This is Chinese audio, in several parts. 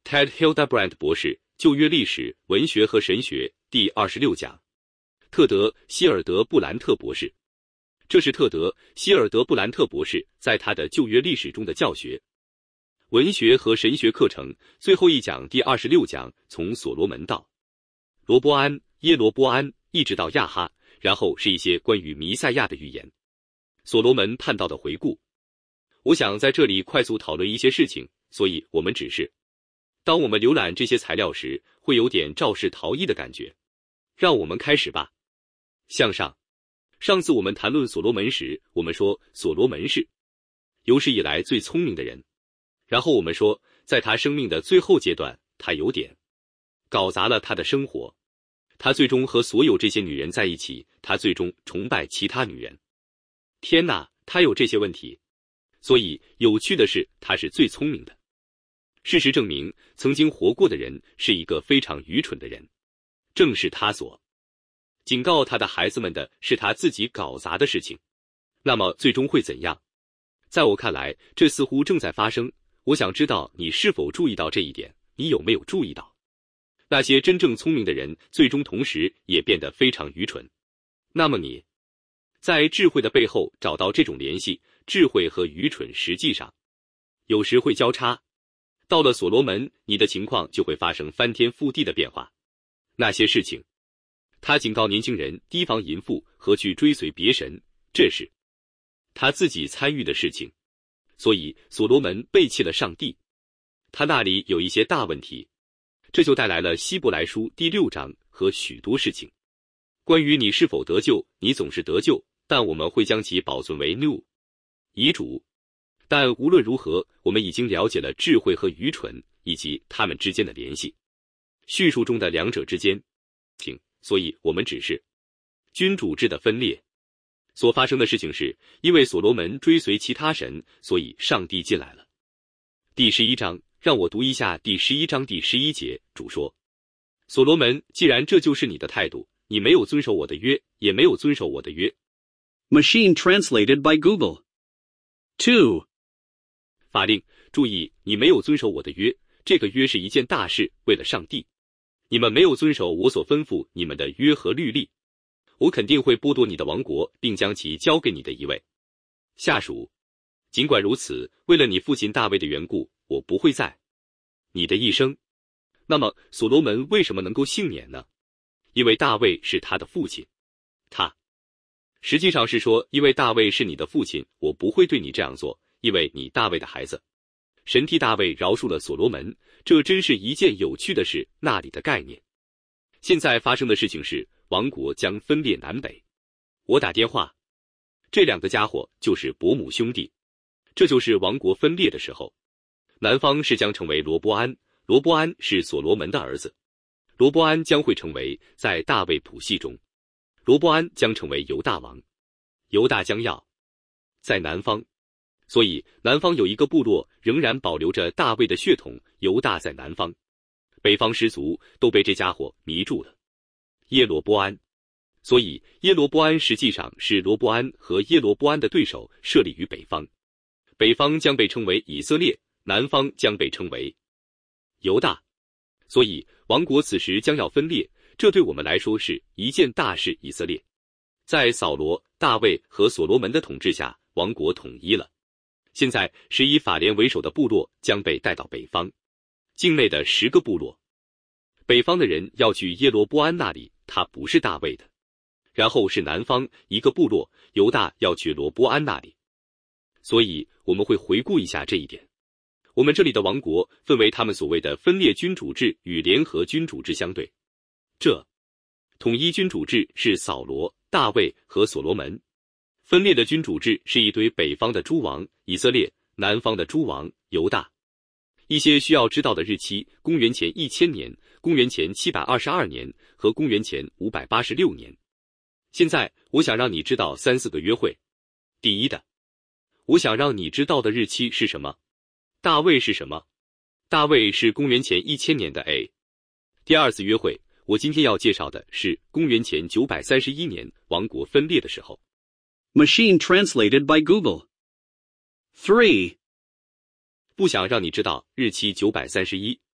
Ted Hildebrand 博士，旧约历史、文学和神学，第26讲。特德·希尔德布兰特博士，这是特德·希尔德布兰特博士在他的旧约历史中的教学、文学和神学课程最后一讲第26讲，从所罗门到罗波安、耶罗波安，一直到亚哈，然后是一些关于弥赛亚的预言，所罗门叛道的回顾。我想在这里快速讨论一些事情，所以我们只是当我们浏览这些材料时，会有点肇事逃逸的感觉。让我们开始吧。向上，上次我们谈论所罗门时，我们说所罗门是有史以来最聪明的人。然后我们说，在他生命的最后阶段，他有点搞砸了他的生活。他最终和所有这些女人在一起，他最终崇拜其他女人。天哪，他有这些问题。所以有趣的是，他是最聪明的。事实证明，曾经活过的人是一个非常愚蠢的人。正是他所警告他的孩子们的是他自己搞砸的事情。那么最终会怎样？在我看来，这似乎正在发生。我想知道你是否注意到这一点，你有没有注意到那些真正聪明的人最终同时也变得非常愚蠢？那么你在智慧的背后找到这种联系，智慧和愚蠢实际上有时会交叉。到了所罗门，你的情况就会发生翻天覆地的变化。那些事情，他警告年轻人提防淫妇和去追随别神，这是他自己参与的事情。所以所罗门背弃了上帝，他那里有一些大问题，这就带来了希伯来书第6章和许多事情。关于你是否得救，你总是得救，但我们会将其保存为 new 遗嘱。但无论如何，我们已经了解了智慧和愚蠢以及它们之间的联系，叙述中的两者之间，所以我们只是君主制的分裂。所发生的事情是，因为所罗门追随其他神，所以上帝进来了。第11章，让我读一下第11章第11节，主说：所罗门，既然这就是你的态度，你没有遵守我的约，也没有遵守我的约。 Machine translated by Google. 2. 法令，注意，你没有遵守我的约，这个约是一件大事，为了上帝。你们没有遵守我所吩咐你们的约和律例，我肯定会剥夺你的王国，并将其交给你的一位下属。尽管如此，为了你父亲大卫的缘故，我不会在你的一生。那么所罗门为什么能够幸免呢？因为大卫是他的父亲。他实际上是说，因为大卫是你的父亲，我不会对你这样做，因为你大卫的孩子。神替大卫饶恕了所罗门，这真是一件有趣的事。那里的概念。现在发生的事情是，王国将分裂南北。我打电话，这两个家伙就是伯母兄弟，这就是王国分裂的时候。南方是将成为罗波安，罗波安是所罗门的儿子，罗波安将会成为在大卫谱系中，罗波安将成为犹大王，犹大将要在南方。所以南方有一个部落仍然保留着大卫的血统，犹大在南方，北方氏族都被这家伙迷住了。耶罗波安，所以耶罗波安实际上是罗波安和耶罗波安的对手，设立于北方。北方将被称为以色列，南方将被称为犹大。所以王国此时将要分裂，这对我们来说是一件大事。以色列在扫罗、大卫和所罗门的统治下，王国统一了。现在是以法莲为首的部落将被带到北方，境内的10个部落，北方的人要去耶罗波安那里，他不是大卫的。然后是南方一个部落，犹大要去罗波安那里。所以我们会回顾一下这一点。我们这里的王国分为他们所谓的分裂君主制与联合君主制相对。这统一君主制是扫罗、大卫和所罗门，分裂的君主制是一堆北方的诸王以色列，南方的诸王犹大。一些需要知道的日期：公元前1000年、公元前722年和公元前586年。现在我想让你知道3-4个约会。第一的，我想让你知道的日期是什么？大卫是什么？大卫是公元前1000年的 A。第二次约会，我今天要介绍的是公元前931年王国分裂的时候。 Machine translated by Google. 3. 不想让你知道日期931。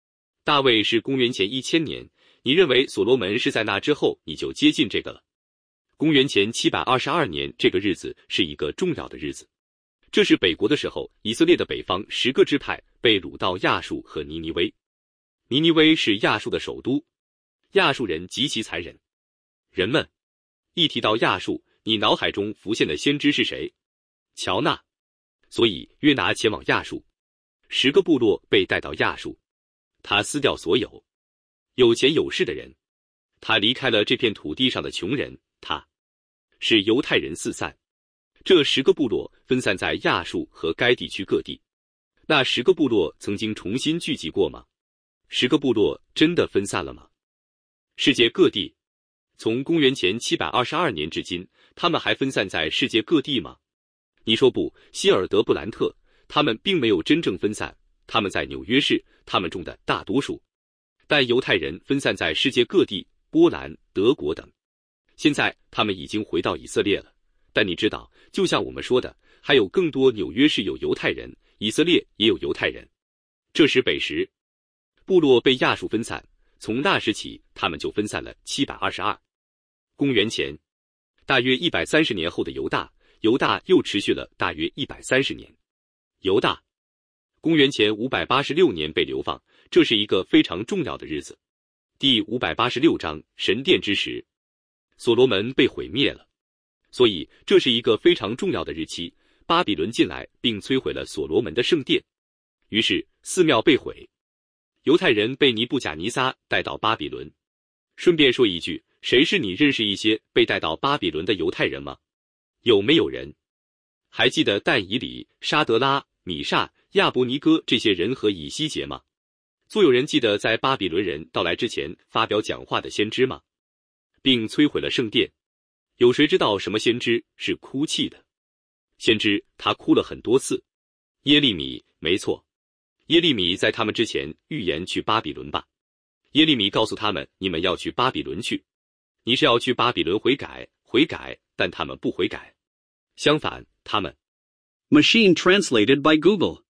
大卫是公元前1000年，你认为所罗门是在那之后你就接近这个了。公元前722年这个日子是一个重要的日子，这是北国的时候，以色列的北方10个支派被掳到亚述和尼尼微。尼尼微是亚述的首都，亚述人极其残忍。人们一提到亚述，你脑海中浮现的先知是谁？乔纳。所以约拿前往亚述，10个部落被带到亚述，他撕掉所有有钱有势的人，他离开了这片土地上的穷人，他使犹太人四散。这10个部落分散在亚述和该地区各地。那10个部落曾经重新聚集过吗？10个部落真的分散了吗？世界各地，从公元前722年至今，他们还分散在世界各地吗？你说不，希尔德布兰特，他们并没有真正分散，他们在纽约市，他们中的大多数。但犹太人分散在世界各地，波兰、德国等。现在他们已经回到以色列了。但你知道，就像我们说的，还有更多纽约市有犹太人，以色列也有犹太人。这时北10部落被亚述分散，从那时起他们就分散了722。公元前大约130年后的犹大又持续了大约130年。犹大公元前586年被流放，这是一个非常重要的日子。第586章神殿之时，所罗门被毁灭了，所以这是一个非常重要的日期。巴比伦进来并摧毁了所罗门的圣殿，于是寺庙被毁，犹太人被尼布甲尼撒带到巴比伦。顺便说一句，谁是你认识一些被带到巴比伦的犹太人吗？有没有人还记得但以理、沙德拉、米煞、亚伯尼哥这些人和以西结吗？做有人记得在巴比伦人到来之前发表讲话的先知吗？并摧毁了圣殿。有谁知道什么先知是哭泣的？先知他哭了很多次。耶利米，没错，耶利米在他们之前预言去巴比伦吧。耶利米告诉他们，你们要去巴比伦去，你是要去巴比伦悔改，但他们不悔改。相反，他们 Machine translated by Google.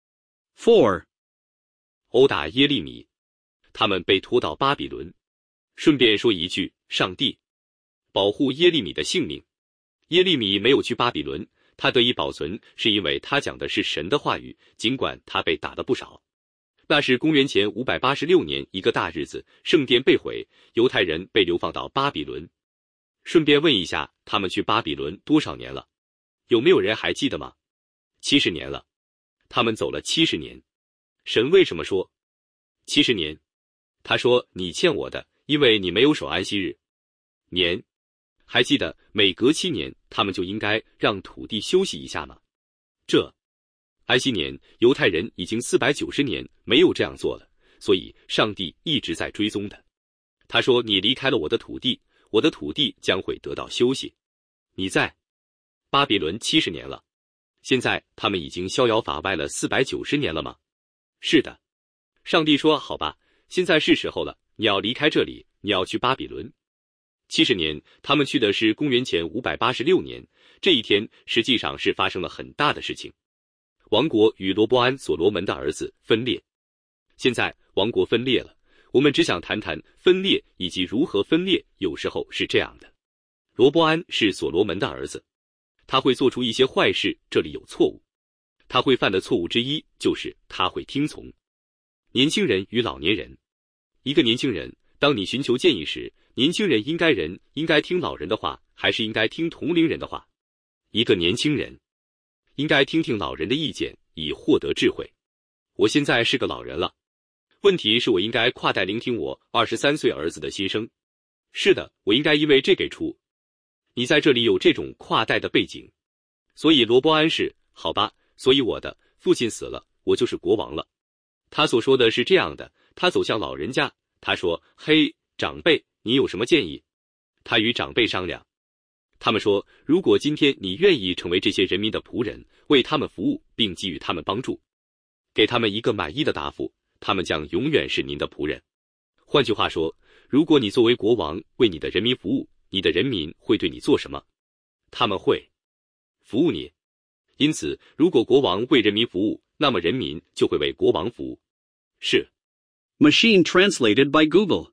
4. 殴打耶利米，他们被拖到巴比伦。顺便说一句，上帝保护耶利米的性命。耶利米没有去巴比伦，他得以保存，是因为他讲的是神的话语，尽管他被打得不少。那是公元前586年一个大日子，圣殿被毁，犹太人被流放到巴比伦。顺便问一下，他们去巴比伦多少年了？有没有人还记得吗？70年了。他们走了70年。神为什么说70年？他说你欠我的，因为你没有守安息日。年，还记得每隔7年他们就应该让土地休息一下吗？这安息年，犹太人已经490年没有这样做了，所以上帝一直在追踪的。他说你离开了我的土地，我的土地将会得到休息。你在巴比伦70年了，现在他们已经逍遥法外了490年了吗？是的。上帝说好吧，现在是时候了，你要离开这里，你要去巴比伦。70年，他们去的是公元前586年，这一天实际上是发生了很大的事情。王国与罗波安所罗门的儿子分裂。现在王国分裂了，我们只想谈谈分裂以及如何分裂。有时候是这样的，罗波安是所罗门的儿子，他会做出一些坏事，这里有错误。他会犯的错误之一就是他会听从年轻人与老年人。一个年轻人，当你寻求建议时，年轻人应该听老人的话，还是应该听同龄人的话？一个年轻人应该听听老人的意见，以获得智慧。我现在是个老人了，问题是我应该跨代聆听我23岁儿子的心声。是的，我应该因为这给出。你在这里有这种跨代的背景，所以罗波安是，好吧，所以我的父亲死了，我就是国王了。他所说的是这样的，他走向老人家，他说，嘿，长辈，你有什么建议？他与长辈商量。他们说，如果今天你愿意成为这些人民的仆人，为他们服务并给予他们帮助，给他们一个满意的答复，他们将永远是您的仆人。换句话说，如果你作为国王为你的人民服务，你的人民会对你做什么？他们会服务你。因此，如果国王为人民服务，那么人民就会为国王服务。是， Machine translated by Google.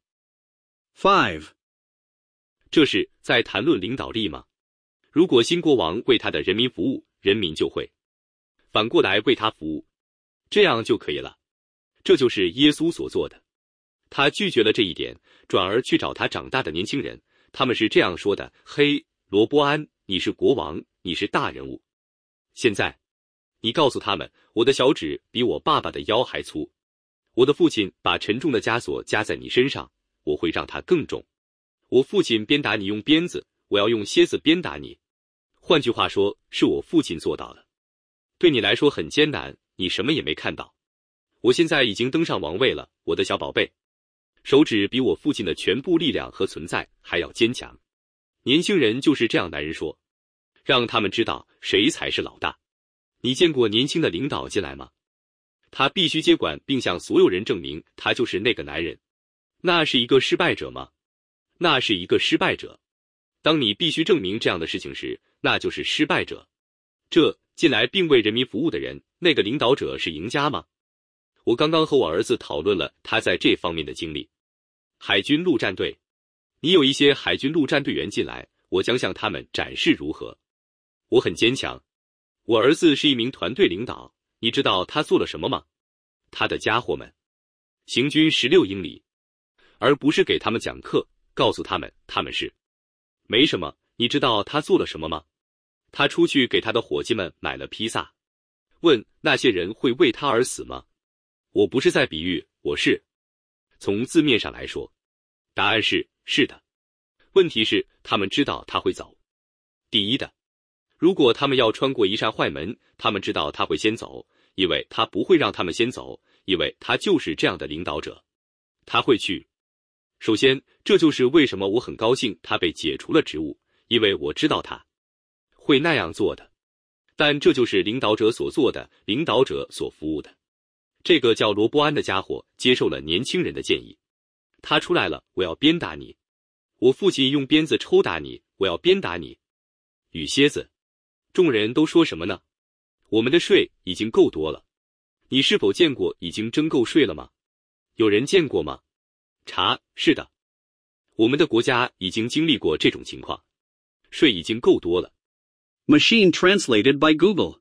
5. 这是在谈论领导力吗？如果新国王为他的人民服务，人民就会反过来为他服务，这样就可以了。这就是耶稣所做的。他拒绝了这一点，转而去找他长大的年轻人，他们是这样说的：嘿，罗波安，你是国王，你是大人物。现在，你告诉他们，我的小指比我爸爸的腰还粗。我的父亲把沉重的枷锁加在你身上，我会让它更重。我父亲鞭打你用鞭子，我要用蝎子鞭打你。换句话说，是我父亲做到了。对你来说很艰难，你什么也没看到。我现在已经登上王位了，我的小宝贝。手指比我父亲的全部力量和存在还要坚强。年轻人就是这样男人说，让他们知道谁才是老大。你见过年轻的领导进来吗？他必须接管并向所有人证明他就是那个男人。那是一个失败者吗？那是一个失败者。当你必须证明这样的事情时，那就是失败者。这进来并为人民服务的人，那个领导者是赢家吗？我刚刚和我儿子讨论了他在这方面的经历。海军陆战队，你有一些海军陆战队员进来，我将向他们展示如何。我很坚强。我儿子是一名团队领导，你知道他做了什么吗？他的家伙们行军16英里，而不是给他们讲课，告诉他们他们是没什么。你知道他做了什么吗？他出去给他的伙计们买了披萨。问那些人会为他而死吗？我不是在比喻，我是从字面上来说，答案是是的。问题是他们知道他会走。第一的，如果他们要穿过一扇坏门，他们知道他会先走，因为他不会让他们先走，因为他就是这样的领导者。他会去。首先，这就是为什么我很高兴他被解除了职务，因为我知道他会那样做的。但这就是领导者所做的，领导者所服务的。这个叫罗波安的家伙接受了年轻人的建议。他出来了，我要鞭打你。我父亲用鞭子抽打你，我要鞭打你。与蝎子。众人都说什么呢？我们的税已经够多了。你是否见过已经征够税了吗？有人见过吗？查，是的。我们的国家已经经历过这种情况。税已经够多了。 Machine translated by Google.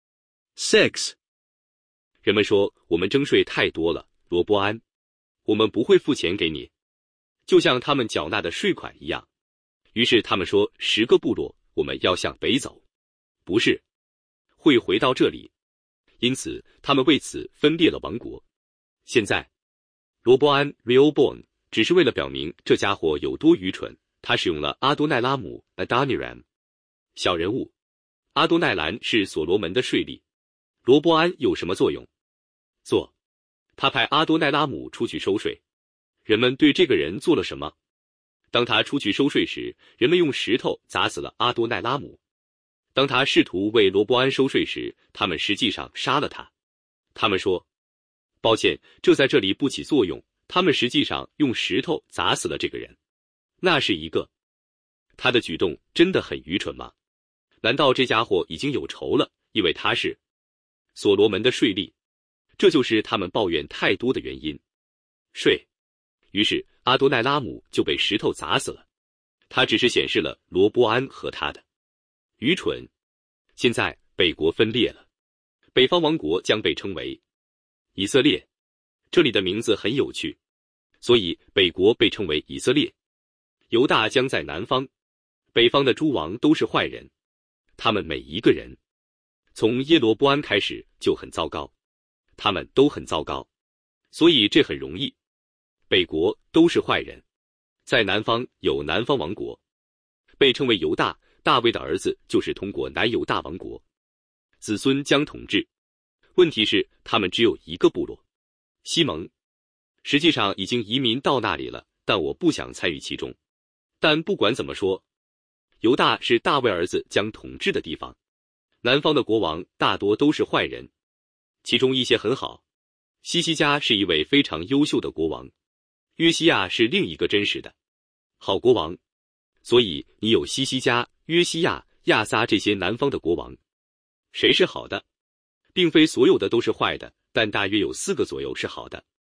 6. 人们说我们征税太多了，罗波安。我们不会付钱给你，就像他们缴纳的税款一样。于是他们说10个部落，我们要向北走。不是，会回到这里。因此他们为此分裂了王国。现在罗波安 Rehoboam 只是为了表明这家伙有多愚蠢，他使用了阿多奈拉姆 Adoniram 小人物。阿多奈兰是所罗门的税吏。罗波安有什么作用？他派阿多奈拉姆出去收税。人们对这个人做了什么？当他出去收税时，人们用石头砸死了阿多奈拉姆。当他试图为罗波安收税时，他们实际上杀了他。他们说，抱歉，这在这里不起作用，他们实际上用石头砸死了这个人。那是一个。他的举动真的很愚蠢吗？难道这家伙已经有仇了，因为他是所罗门的税吏？这就是他们抱怨太多的原因。税。于是阿多奈拉姆就被石头砸死了。他只是显示了罗波安和他的愚蠢。现在北国分裂了，北方王国将被称为以色列。这里的名字很有趣，所以北国被称为以色列。犹大将在南方，北方的诸王都是坏人，他们每一个人，从耶罗波安开始就很糟糕，他们都很糟糕，所以这很容易。北国都是坏人，在南方有南方王国，被称为犹大。大卫的儿子就是通过南犹大王国，子孙将统治。问题是他们只有一个部落，西蒙。实际上已经移民到那里了，但我不想参与其中。但不管怎么说，犹大是大卫儿子将统治的地方。南方的国王大多都是坏人，其中一些很好。西西家是一位非常优秀的国王，约西亚是另一个真实的好国王。所以你有西西家、约西亚、亚撒这些南方的国王。谁是好的？并非所有的都是坏的，但大约有4个左右是好的。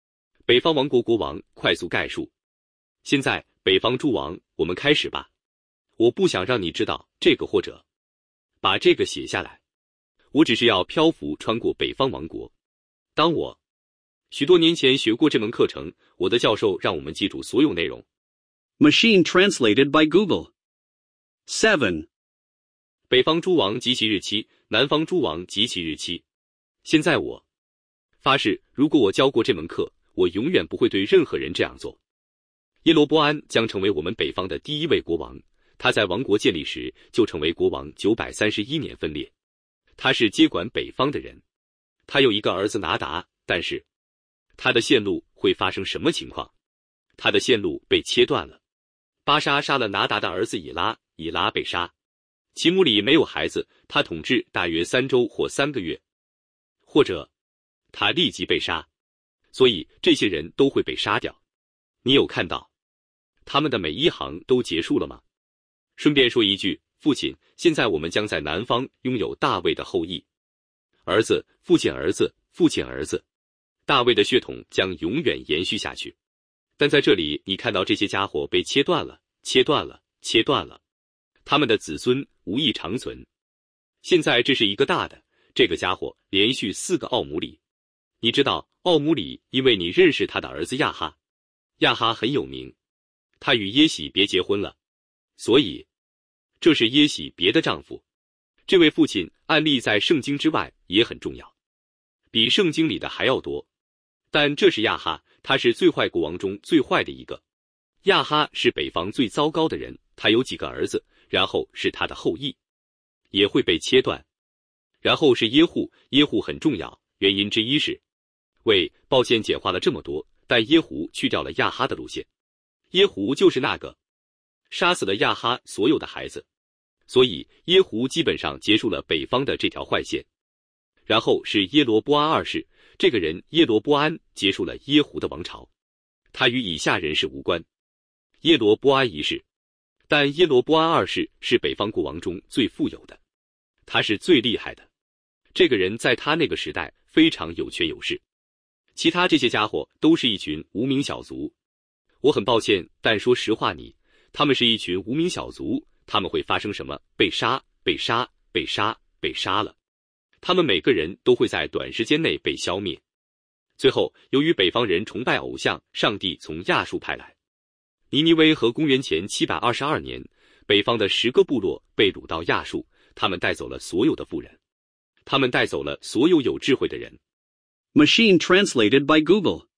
北方王国国王快速概述。现在，北方诸王，我们开始吧。我不想让你知道这个或者把这个写下来，我只是要漂浮穿过北方王国。当我许多年前学过这门课程，我的教授让我们记住所有内容。 Machine translated by Google. 7. 北方诸王及其日期，南方诸王及其日期。现在我发誓，如果我教过这门课，我永远不会对任何人这样做。耶罗波安将成为我们北方的第一位国王，他在王国建立时就成为国王931年分裂。他是接管北方的人，他有一个儿子拿达，但是他的线路会发生什么情况？他的线路被切断了。巴沙杀了拿达的儿子以拉，以拉被杀。其母里没有孩子，他统治大约3周或3个月，或者他立即被杀。所以这些人都会被杀掉。你有看到他们的每一行都结束了吗？顺便说一句，父亲，现在我们将在南方拥有大卫的后裔。儿子，父亲儿子，父亲儿子，大卫的血统将永远延续下去。但在这里，你看到这些家伙被切断了，切断了，切断了。他们的子孙无意长存。现在这是一个大的，这个家伙连续4个奥姆里。你知道奥姆里，因为你认识他的儿子亚哈。亚哈很有名，他与耶喜别结婚了，所以这是耶喜别的丈夫。这位父亲案例在圣经之外也很重要，比圣经里的还要多。但这是亚哈，他是最坏国王中最坏的一个。亚哈是北方最糟糕的人，他有几个儿子，然后是他的后裔，也会被切断。然后是耶户，耶户很重要，原因之一是，抱歉简化了这么多，但耶胡去掉了亚哈的路线。耶胡就是那个杀死了亚哈所有的孩子，所以耶胡基本上结束了北方的这条坏线。然后是耶罗波安二世，这个人耶罗波安结束了耶胡的王朝，他与以下人士无关。耶罗波安一世，但耶罗波安二世是北方国王中最富有的，他是最厉害的。这个人在他那个时代非常有权有势，其他这些家伙都是一群无名小卒。我很抱歉，但说实话他们是一群无名小卒，他们会发生什么？被杀，被杀，被杀，被杀了。他们每个人都会在短时间内被消灭。最后，由于北方人崇拜偶像，上帝从亚述派来尼尼微和公元前722年，北方的10个部落被掳到亚述，他们带走了所有的富人，他们带走了所有有智慧的人。 Machine translated by Google.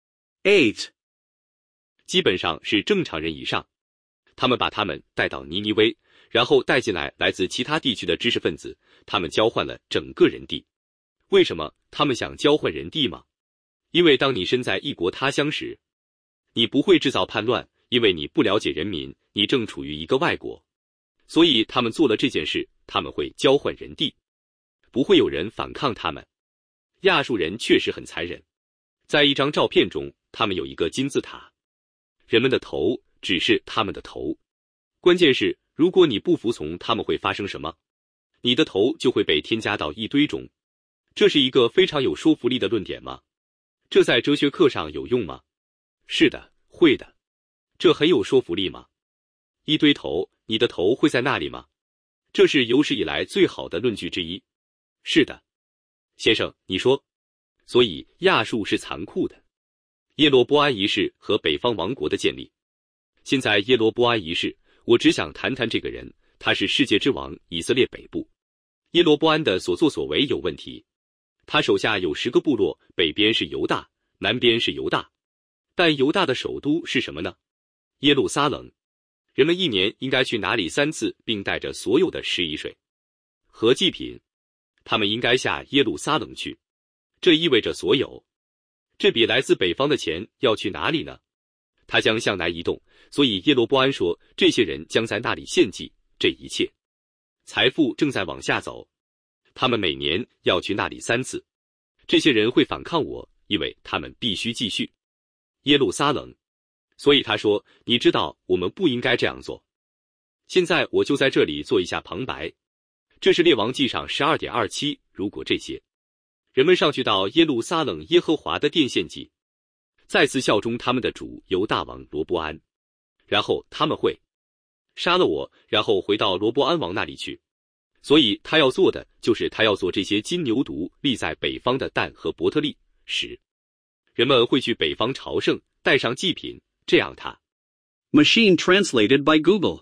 8. 基本上是正常人以上，他们把他们带到尼尼微，然后带进来来自其他地区的知识分子，他们交换了整个人地。为什么他们想交换人地吗？因为当你身在异国他乡时，你不会制造叛乱，因为你不了解人民，你正处于一个外国，所以他们做了这件事，他们会交换人地，不会有人反抗他们。亚述人确实很残忍，在一张照片中，他们有一个金字塔，人们的头只是他们的头。关键是，如果你不服从，他们会发生什么？你的头就会被添加到一堆中。这是一个非常有说服力的论点吗？这在哲学课上有用吗？是的，会的。这很有说服力吗？一堆头，你的头会在那里吗？这是有史以来最好的论据之一。是的。先生，你说。所以亚述是残酷的。耶罗波安一世和北方王国的建立。现在耶罗波安一世，我只想谈谈这个人，他是世界之王，以色列北部。耶罗波安的所作所为有问题。他手下有10个部落，北边是犹大，南边是犹大。但犹大的首都是什么呢？耶路撒冷。人们一年应该去哪里3次，并带着所有的食衣水和祭品？他们应该下耶路撒冷去。这意味着所有。这笔来自北方的钱要去哪里呢？他将向南移动，所以耶罗波安说，这些人将在那里献祭，这一切财富正在往下走。他们每年要去那里3次。这些人会反抗我，因为他们必须继续耶路撒冷。所以他说，你知道我们不应该这样做。现在我就在这里做一下旁白。这是列王纪上 12.27， 如果这些人们上去到耶路撒冷耶和华的殿献祭， 再次效忠他们的主犹大王罗波安，然后他们会杀了我，然后回到罗波安王那里去。所以他要做的就是他要做这些金牛犊立在北方的但和伯特利时，人们会去北方朝圣，带上祭品，这样他 Machine translated by Google.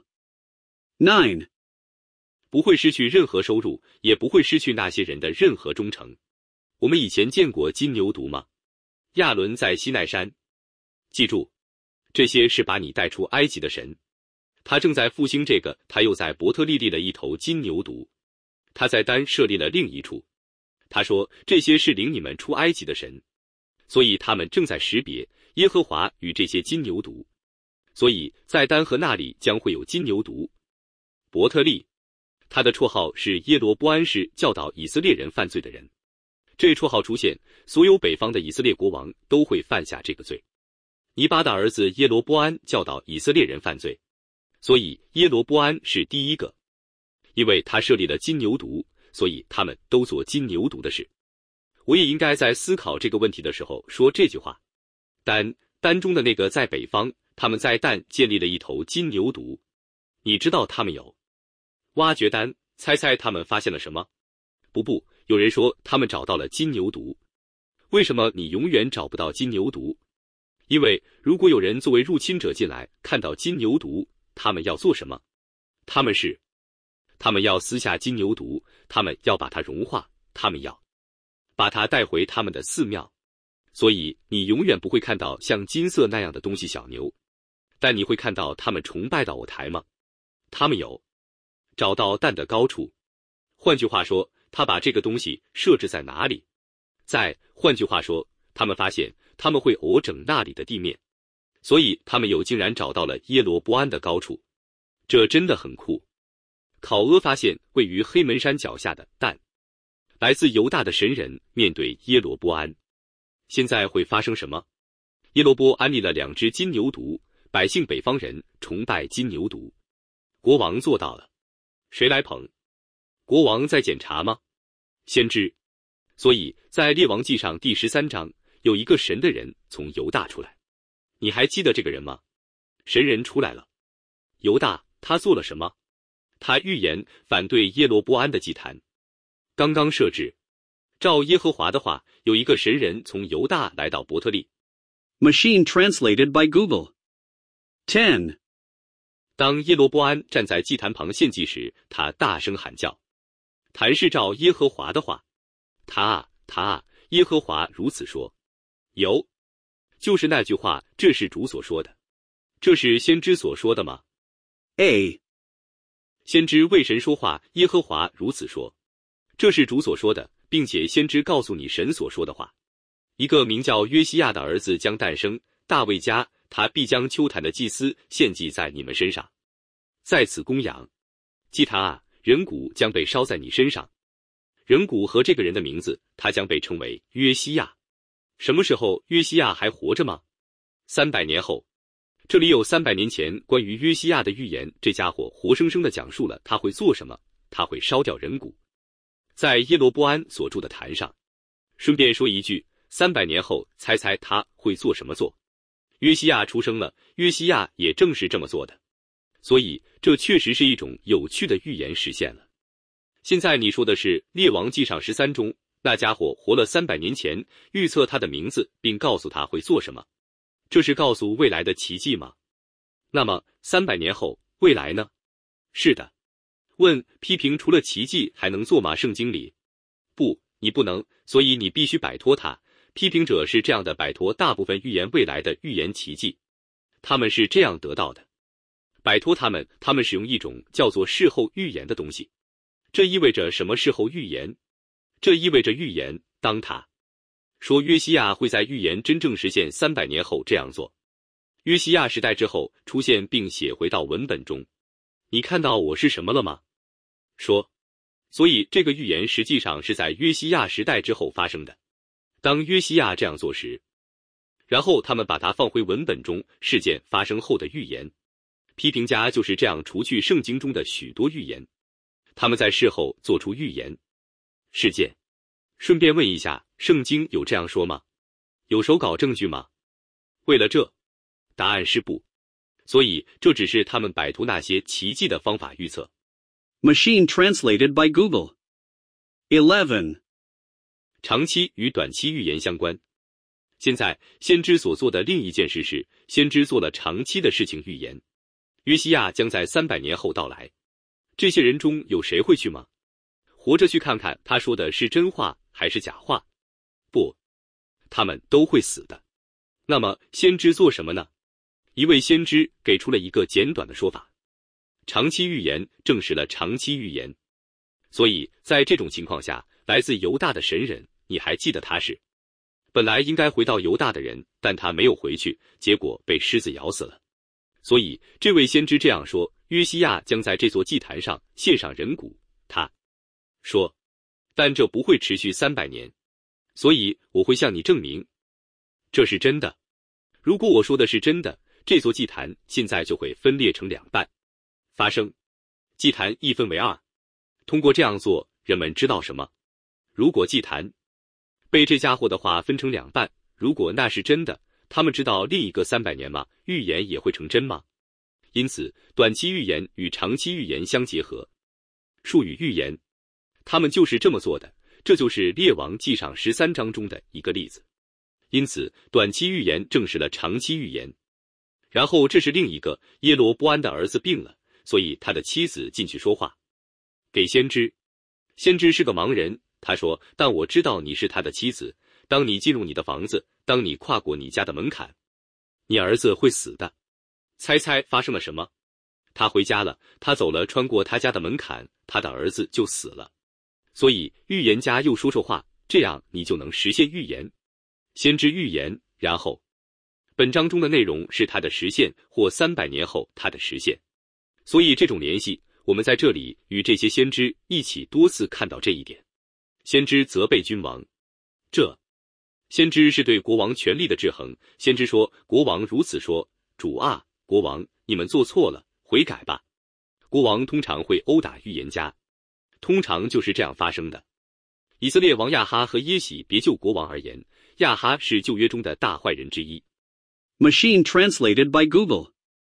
9. 不会失去任何收入，也不会失去那些人的任何忠诚。我们以前见过金牛犊吗？亚伦在西奈山。记住，这些是把你带出埃及的神。他正在复兴这个，他又在伯特利立了一头金牛犊，他在丹设立了另一处。他说这些是领你们出埃及的神，所以他们正在识别耶和华与这些金牛犊。所以在丹和那里将会有金牛犊。伯特利，他的绰号是耶罗波安，是教导以色列人犯罪的人。这绰号出现，所有北方的以色列国王都会犯下这个罪。尼巴的儿子耶罗波安教导以色列人犯罪，所以耶罗波安是第一个。因为他设立了金牛犊，所以他们都做金牛犊的事。我也应该在思考这个问题的时候说这句话。丹中的那个在北方，他们在但建立了一头金牛犊。你知道他们有挖掘丹，猜猜他们发现了什么？不，有人说他们找到了金牛犊。为什么你永远找不到金牛犊？因为如果有人作为入侵者进来，看到金牛犊，他们要做什么？他们要撕下金牛犊，他们要把它融化，他们要把它带回他们的寺庙。所以你永远不会看到像金色那样的东西小牛，但你会看到他们崇拜到我台吗？他们有找到蛋的高处。换句话说，他把这个东西设置在哪里？换句话说，他们发现他们会整那里的地面，所以他们竟然找到了耶罗波安的高处。这真的很酷。考俄发现位于黑门山脚下的但，来自犹大的神人面对耶罗波安。现在会发生什么？耶罗波安立了2只金牛犊，百姓北方人崇拜金牛犊。国王做到了，谁来捧？国王在检查吗？先知。所以在列王记上第13章，有一个神的人从犹大出来。你还记得这个人吗？神人出来了。犹大，他做了什么？他预言反对耶罗波安的祭坛。刚刚设置，照耶和华的话，有一个神人从犹大来到伯特利。 Machine translated by Google. 10. 当耶罗波安站在祭坛旁献祭时，他大声喊叫。坛是照耶和华的话。他啊，耶和华如此说。就是那句话，这是主所说的。这是先知所说的吗？ A. 先知为神说话，耶和华如此说。这是主所说的，并且先知告诉你神所说的话。一个名叫约西亚的儿子将诞生，大卫家，他必将丘坛的祭司献祭在你们身上，在此供养。祭坛啊，人骨将被烧在你身上。人骨和这个人的名字，他将被称为约西亚。什么时候约西亚还活着吗？300年后。这里有300年前关于约西亚的预言，这家伙活生生地讲述了他会做什么，他会烧掉人骨，在耶罗波安所住的坛上。顺便说一句，300年后猜猜他会做什么做？约西亚出生了，约西亚也正是这么做的。所以这确实是一种有趣的预言实现了。现在你说的是列王纪上13中，那家伙活了300年前，预测他的名字并告诉他会做什么。这是告诉未来的奇迹吗？那么300年后未来呢？是的。问批评除了奇迹还能做吗？圣经里不，你不能，所以你必须摆脱它。批评者是这样的摆脱大部分预言未来的预言奇迹，他们是这样得到的。摆脱他们使用一种叫做事后预言的东西。这意味着什么？事后预言？这意味着预言，当他说约西亚会在预言真正实现300年后这样做。约西亚时代之后出现并写回到文本中。你看到我是什么了吗？说。所以这个预言实际上是在约西亚时代之后发生的。当约西亚这样做时，然后他们把它放回文本中，事件发生后的预言。批评家就是这样除去圣经中的许多预言，他们在事后做出预言。事件。顺便问一下，圣经有这样说吗？有手稿证据吗？ 为了这，答案是不。所以这只是他们摆脱那些奇迹的方法预测。 Machine translated by Google. 11. 长期与短期预言相关。现在先知所做的另一件事是，先知做了长期的事情预言。约西亚将在300年后到来。这些人中有谁会去吗？活着去看看他说的是真话还是假话？不，他们都会死的。那么先知做什么呢？一位先知给出了一个简短的说法：长期预言证实了长期预言。所以在这种情况下，来自犹大的神人，你还记得他是本来应该回到犹大的人，但他没有回去，结果被狮子咬死了。所以这位先知这样说，约西亚将在这座祭坛上献上人骨。他说，但这不会持续300年，所以我会向你证明这是真的。如果我说的是真的，这座祭坛现在就会分裂成2半，发生祭坛一分为2。通过这样做，人们知道什么？如果祭坛被这家伙的话分成2半，如果那是真的，他们知道另一个300年吗？预言也会成真吗？因此，短期预言与长期预言相结合。术语预言，他们就是这么做的，这就是列王纪上13章中的一个例子。因此，短期预言证实了长期预言。然后这是另一个，耶罗波安的儿子病了，所以他的妻子进去说话给先知。先知是个盲人，他说，但我知道你是他的妻子，当你进入你的房子，当你跨过你家的门槛，你儿子会死的。猜猜发生了什么？他回家了，他走了，穿过他家的门槛，他的儿子就死了。所以预言家又说话，这样你就能实现预言。先知预言，然后本章中的内容是它的实现，或300年后它的实现。所以这种联系，我们在这里与这些先知一起多次看到这一点。先知责备君王，这先知是对国王权力的制衡。先知说，国王如此说，主啊，国王，你们做错了，悔改吧。国王通常会殴打预言家，通常就是这样发生的。以色列王亚哈和耶洗别就国王而言，亚哈是旧约中的大坏人之一。 Machine translated by Google.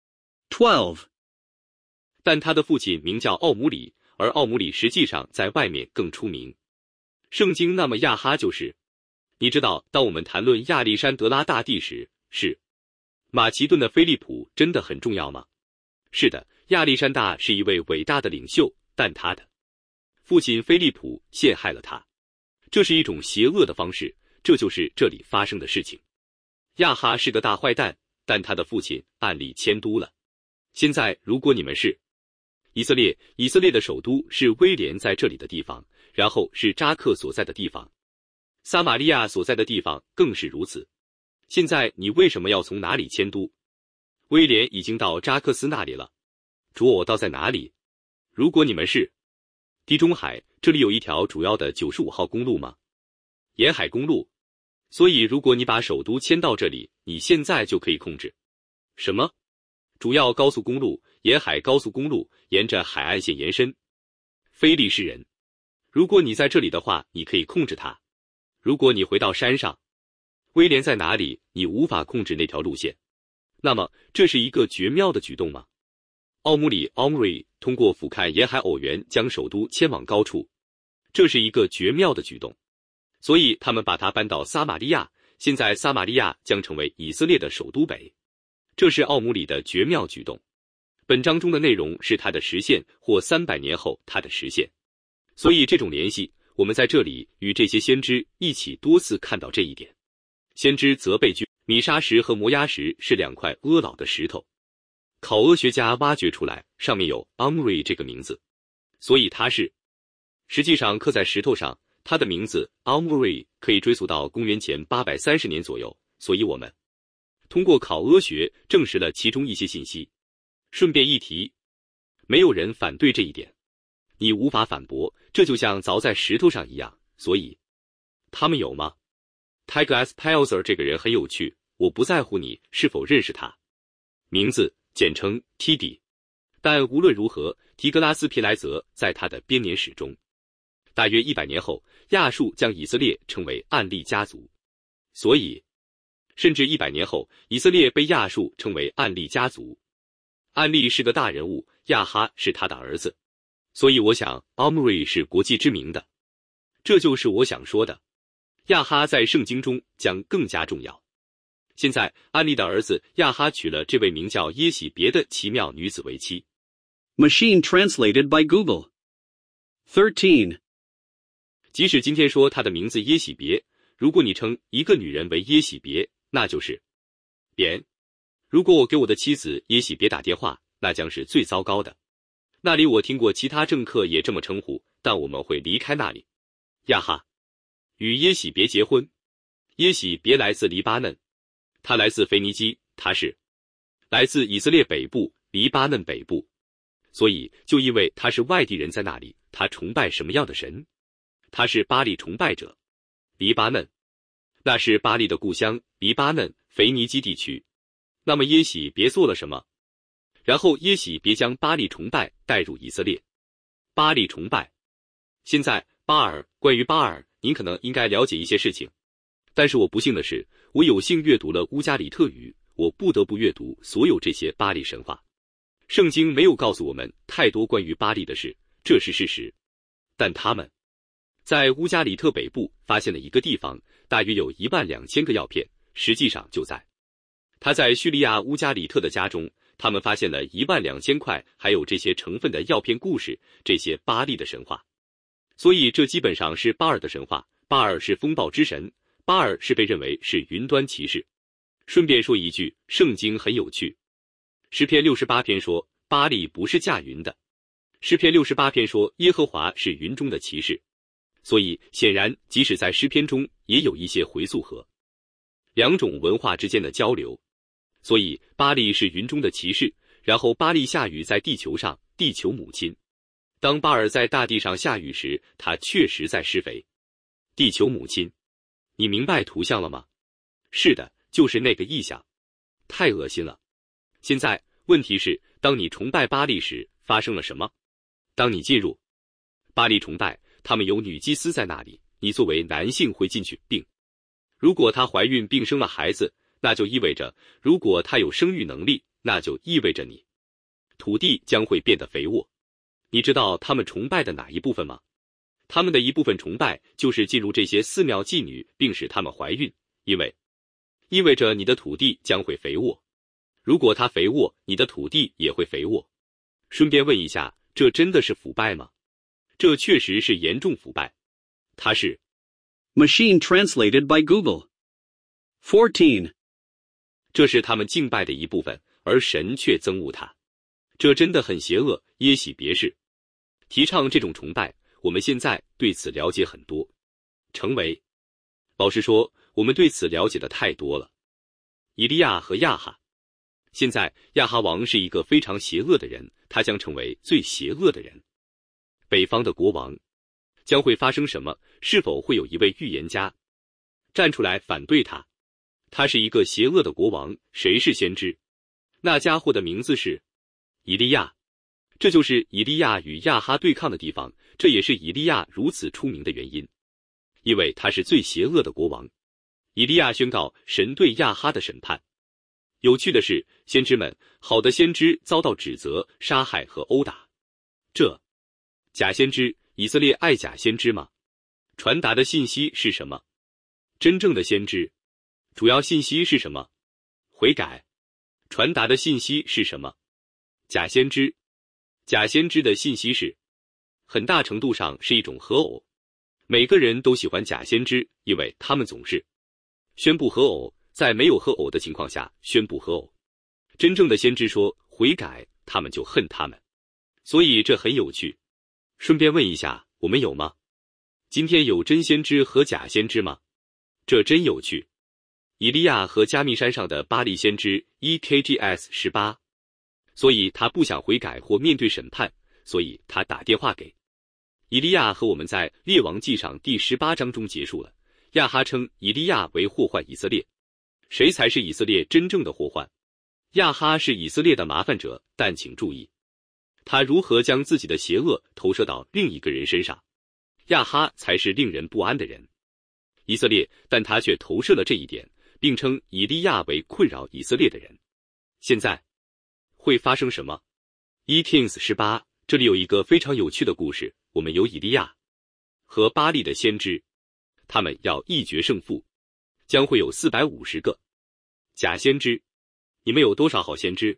12. 但他的父亲名叫奥姆里，而奥姆里实际上在外面更出名。圣经那么亚哈就是，你知道，当我们谈论亚历山德拉大帝时，是马其顿的菲利普真的很重要吗？是的，亚历山大是一位伟大的领袖，但他的父亲菲利普陷害了他，这是一种邪恶的方式，这就是这里发生的事情。亚哈是个大坏蛋，但他的父亲暗里迁都了。现在如果你们是以色列，以色列的首都是威廉在这里的地方，然后是扎克所在的地方，撒玛利亚所在的地方更是如此。现在你为什么要从哪里迁都？威廉已经到扎克斯那里了。主我到在哪里？如果你们是地中海，这里有一条主要的95号公路吗？沿海公路。所以如果你把首都迁到这里，你现在就可以控制什么？主要高速公路，沿海高速公路沿着海岸线延伸。非利士人，如果你在这里的话，你可以控制它。如果你回到山上，威廉在哪里，你无法控制那条路线。那么这是一个绝妙的举动吗？奥姆里 Omri 通过俯瞰沿海偶园将首都迁往高处，这是一个绝妙的举动。所以他们把它搬到撒玛利亚，现在撒玛利亚将成为以色列的首都北。这是奥姆里的绝妙举动。本章中的内容是它的实现，或300年后它的实现。所以这种联系，我们在这里与这些先知一起多次看到这一点。先知责备君，米沙石和摩押石是2块阿老的石头，考俄学家挖掘出来，上面有 Omri 这个名字，所以它是实际上刻在石头上。他的名字 Omri 可以追溯到公元前830年左右，所以我们通过考俄学证实了其中一些信息。顺便一提，没有人反对这一点，你无法反驳，这就像凿在石头上一样。所以他们有吗？ Tiglas Pileser 这个人很有趣，我不在乎你是否认识他，名字简称 TD。 但无论如何，提格拉斯皮莱泽在他的编年史中，大约100年后，亚述将以色列称为暗利家族。所以甚至100年后，以色列被亚述称为暗利家族。暗利是个大人物，亚哈是他的儿子，所以我想 Omri 是国际知名的。这就是我想说的。亚哈在圣经中将更加重要。现在暗利的儿子亚哈娶了这位名叫耶喜别的奇妙女子为妻。 Machine translated by Google. 13. 即使今天说她的名字耶喜别，如果你称一个女人为耶喜别，那就是贬。如果我给我的妻子耶喜别打电话，那将是最糟糕的。那里我听过其他政客也这么称呼，但我们会离开那里。亚哈与耶喜别结婚。耶喜别来自黎巴嫩，他来自腓尼基，他是来自以色列北部，黎巴嫩北部。所以就因为他是外地人，在那里他崇拜什么样的神？他是巴力崇拜者。黎巴嫩，那是巴力的故乡，黎巴嫩腓尼基地区。那么耶喜别做了什么？然后耶喜别将巴力崇拜带入以色列。巴力崇拜，现在巴尔，关于巴尔，您可能应该了解一些事情。但是我不幸的是，我有幸阅读了乌加里特语，我不得不阅读所有这些巴力神话。圣经没有告诉我们太多关于巴力的事，这是事实。但他们在乌加里特北部发现了一个地方，大约有12000个药片，实际上就在他在叙利亚乌加里特的家中，他们发现了12000块还有这些成分的药片故事，这些巴力的神话。所以这基本上是巴尔的神话。巴尔是风暴之神，巴尔是被认为是云端骑士。顺便说一句，圣经很有趣。诗篇68篇说巴力不是驾云的，诗篇68篇说耶和华是云中的骑士。所以显然即使在诗篇中也有一些回溯和两种文化之间的交流。所以巴力是云中的骑士，然后巴力下雨在地球上，地球母亲。当巴尔在大地上下雨时，他确实在施肥。地球母亲，你明白图像了吗？是的，就是那个意象。太恶心了。现在问题是，当你崇拜巴力时发生了什么？当你进入巴力崇拜，他们有女祭司在那里，你作为男性会进去，并如果她怀孕并生了孩子，那就意味着如果她有生育能力，那就意味着你土地将会变得肥沃。你知道他们崇拜的哪一部分吗？他们的一部分崇拜就是进入这些寺庙妓女，并使她们怀孕，因为意味着你的土地将会肥沃。如果它肥沃，你的土地也会肥沃。顺便问一下，这真的是腐败吗？这确实是严重腐败。它是 Machine translated by Google. 14. 这是他们敬拜的一部分，而神却憎恶它。这真的很邪恶。耶喜别是提倡这种崇拜，我们现在对此了解很多。成为，老实说，我们对此了解的太多了。以利亚和亚哈。现在亚哈王是一个非常邪恶的人，他将成为最邪恶的人。北方的国王将会发生什么？是否会有一位预言家站出来反对他？他是一个邪恶的国王，谁是先知？那家伙的名字是以利亚。这就是以利亚与亚哈对抗的地方，这也是以利亚如此出名的原因，因为他是最邪恶的国王。以利亚宣告神对亚哈的审判。有趣的是，先知们，好的先知遭到指责、杀害和殴打。这假先知，以色列爱假先知吗？传达的信息是什么？真正的先知，主要信息是什么？悔改。传达的信息是什么？假先知。假先知的信息是，很大程度上是一种合偶。每个人都喜欢假先知，因为他们总是宣布合偶，在没有合偶的情况下宣布合偶。真正的先知说悔改，他们就恨他们。所以这很有趣。顺便问一下，我们有吗？今天有真先知和假先知吗？这真有趣。以利亚和加密山上的巴力先知 EKGS 18，所以他不想悔改或面对审判，所以他打电话给以利亚，和我们在列王纪上第18章中结束了。亚哈称以利亚为祸患以色列。谁才是以色列真正的祸患？亚哈是以色列的麻烦者，但请注意，他如何将自己的邪恶投射到另一个人身上。亚哈才是令人不安的人。以色列，但他却投射了这一点， 并称以利亚为困扰以色列的人。现在会发生什么？1 Kings 18，这里有一个非常有趣的故事。我们有以利亚和巴力的先知，他们要一决胜负，将会有450个假先知。你们有多少好先知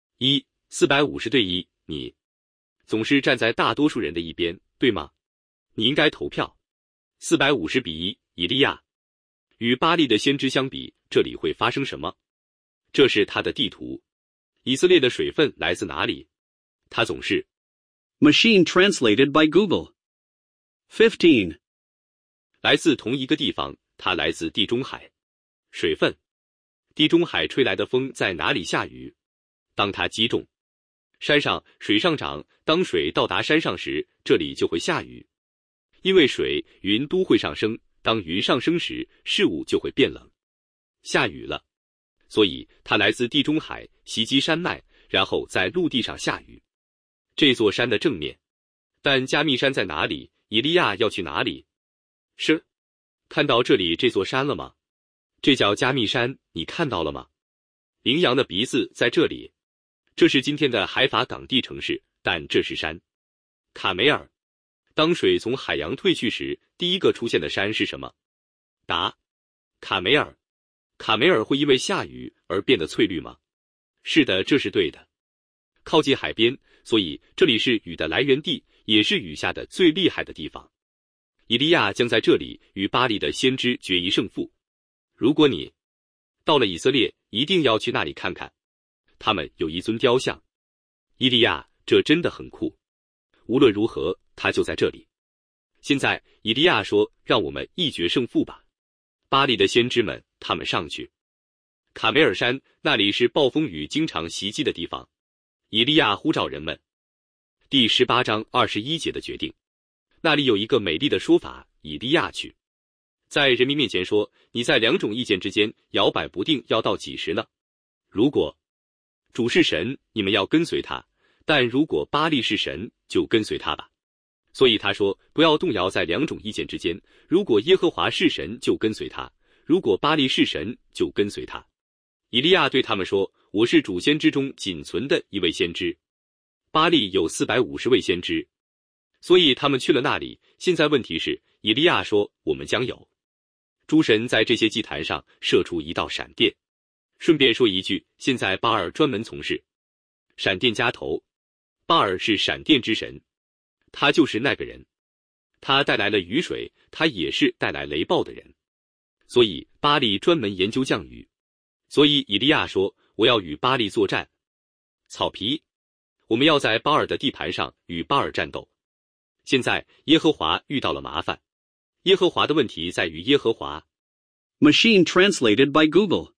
？450对1，你总是站在大多数人的一边，对吗？你应该投票。450比1，以利亚与巴力的先知相比，这里会发生什么？这是他的地图。以色列的水分来自哪里？它总是 Machine translated by Google. 15. 来自同一个地方，它来自地中海。水分，地中海吹来的风在哪里下雨？当它击中山上，水上涨，当水到达山上时，这里就会下雨。因为水，云都会上升，当云上升时，事物就会变冷，下雨了。所以它来自地中海，袭击山脉，然后在陆地上下雨。这座山的正面。但加密山在哪里？以利亚要去哪里？是，看到这里这座山了吗？这叫加密山，你看到了吗？羚羊的鼻子在这里。这是今天的海法港地城市，但这是山。卡梅尔。当水从海洋退去时，第一个出现的山是什么？答：卡梅尔。卡梅尔会因为下雨而变得翠绿吗？是的，这是对的。靠近海边，所以这里是雨的来源地，也是雨下的最厉害的地方。以利亚将在这里与巴力的先知决一胜负。如果你到了以色列，一定要去那里看看。他们有一尊雕像。以利亚，这真的很酷。无论如何，他就在这里。现在，以利亚说：“让我们一决胜负吧。”巴力的先知们，他们上去。卡梅尔山，那里是暴风雨经常袭击的地方。以利亚呼召人们。第18章21节的决定。那里有一个美丽的说法：以利亚去，在人民面前说：“你在两种意见之间摇摆不定，要到几时呢？如果主是神，你们要跟随他；但如果巴力是神，就跟随他吧。”所以他说，不要动摇在两种意见之间。如果耶和华是神，就跟随他；如果巴力是神，就跟随他。以利亚对他们说：“我是主先知中仅存的一位先知。巴力有450位先知，所以他们去了那里。现在问题是，以利亚说，我们将有诸神在这些祭坛上射出一道闪电。”顺便说一句，现在巴尔专门从事闪电加头。巴尔是闪电之神，他就是那个人。他带来了雨水，他也是带来雷暴的人。所以巴力专门研究降雨。所以以利亚说，我要与巴力作战。草皮，我们要在巴尔的地盘上与巴尔战斗。现在耶和华遇到了麻烦。耶和华的问题在于耶和华。 Machine translated by Google.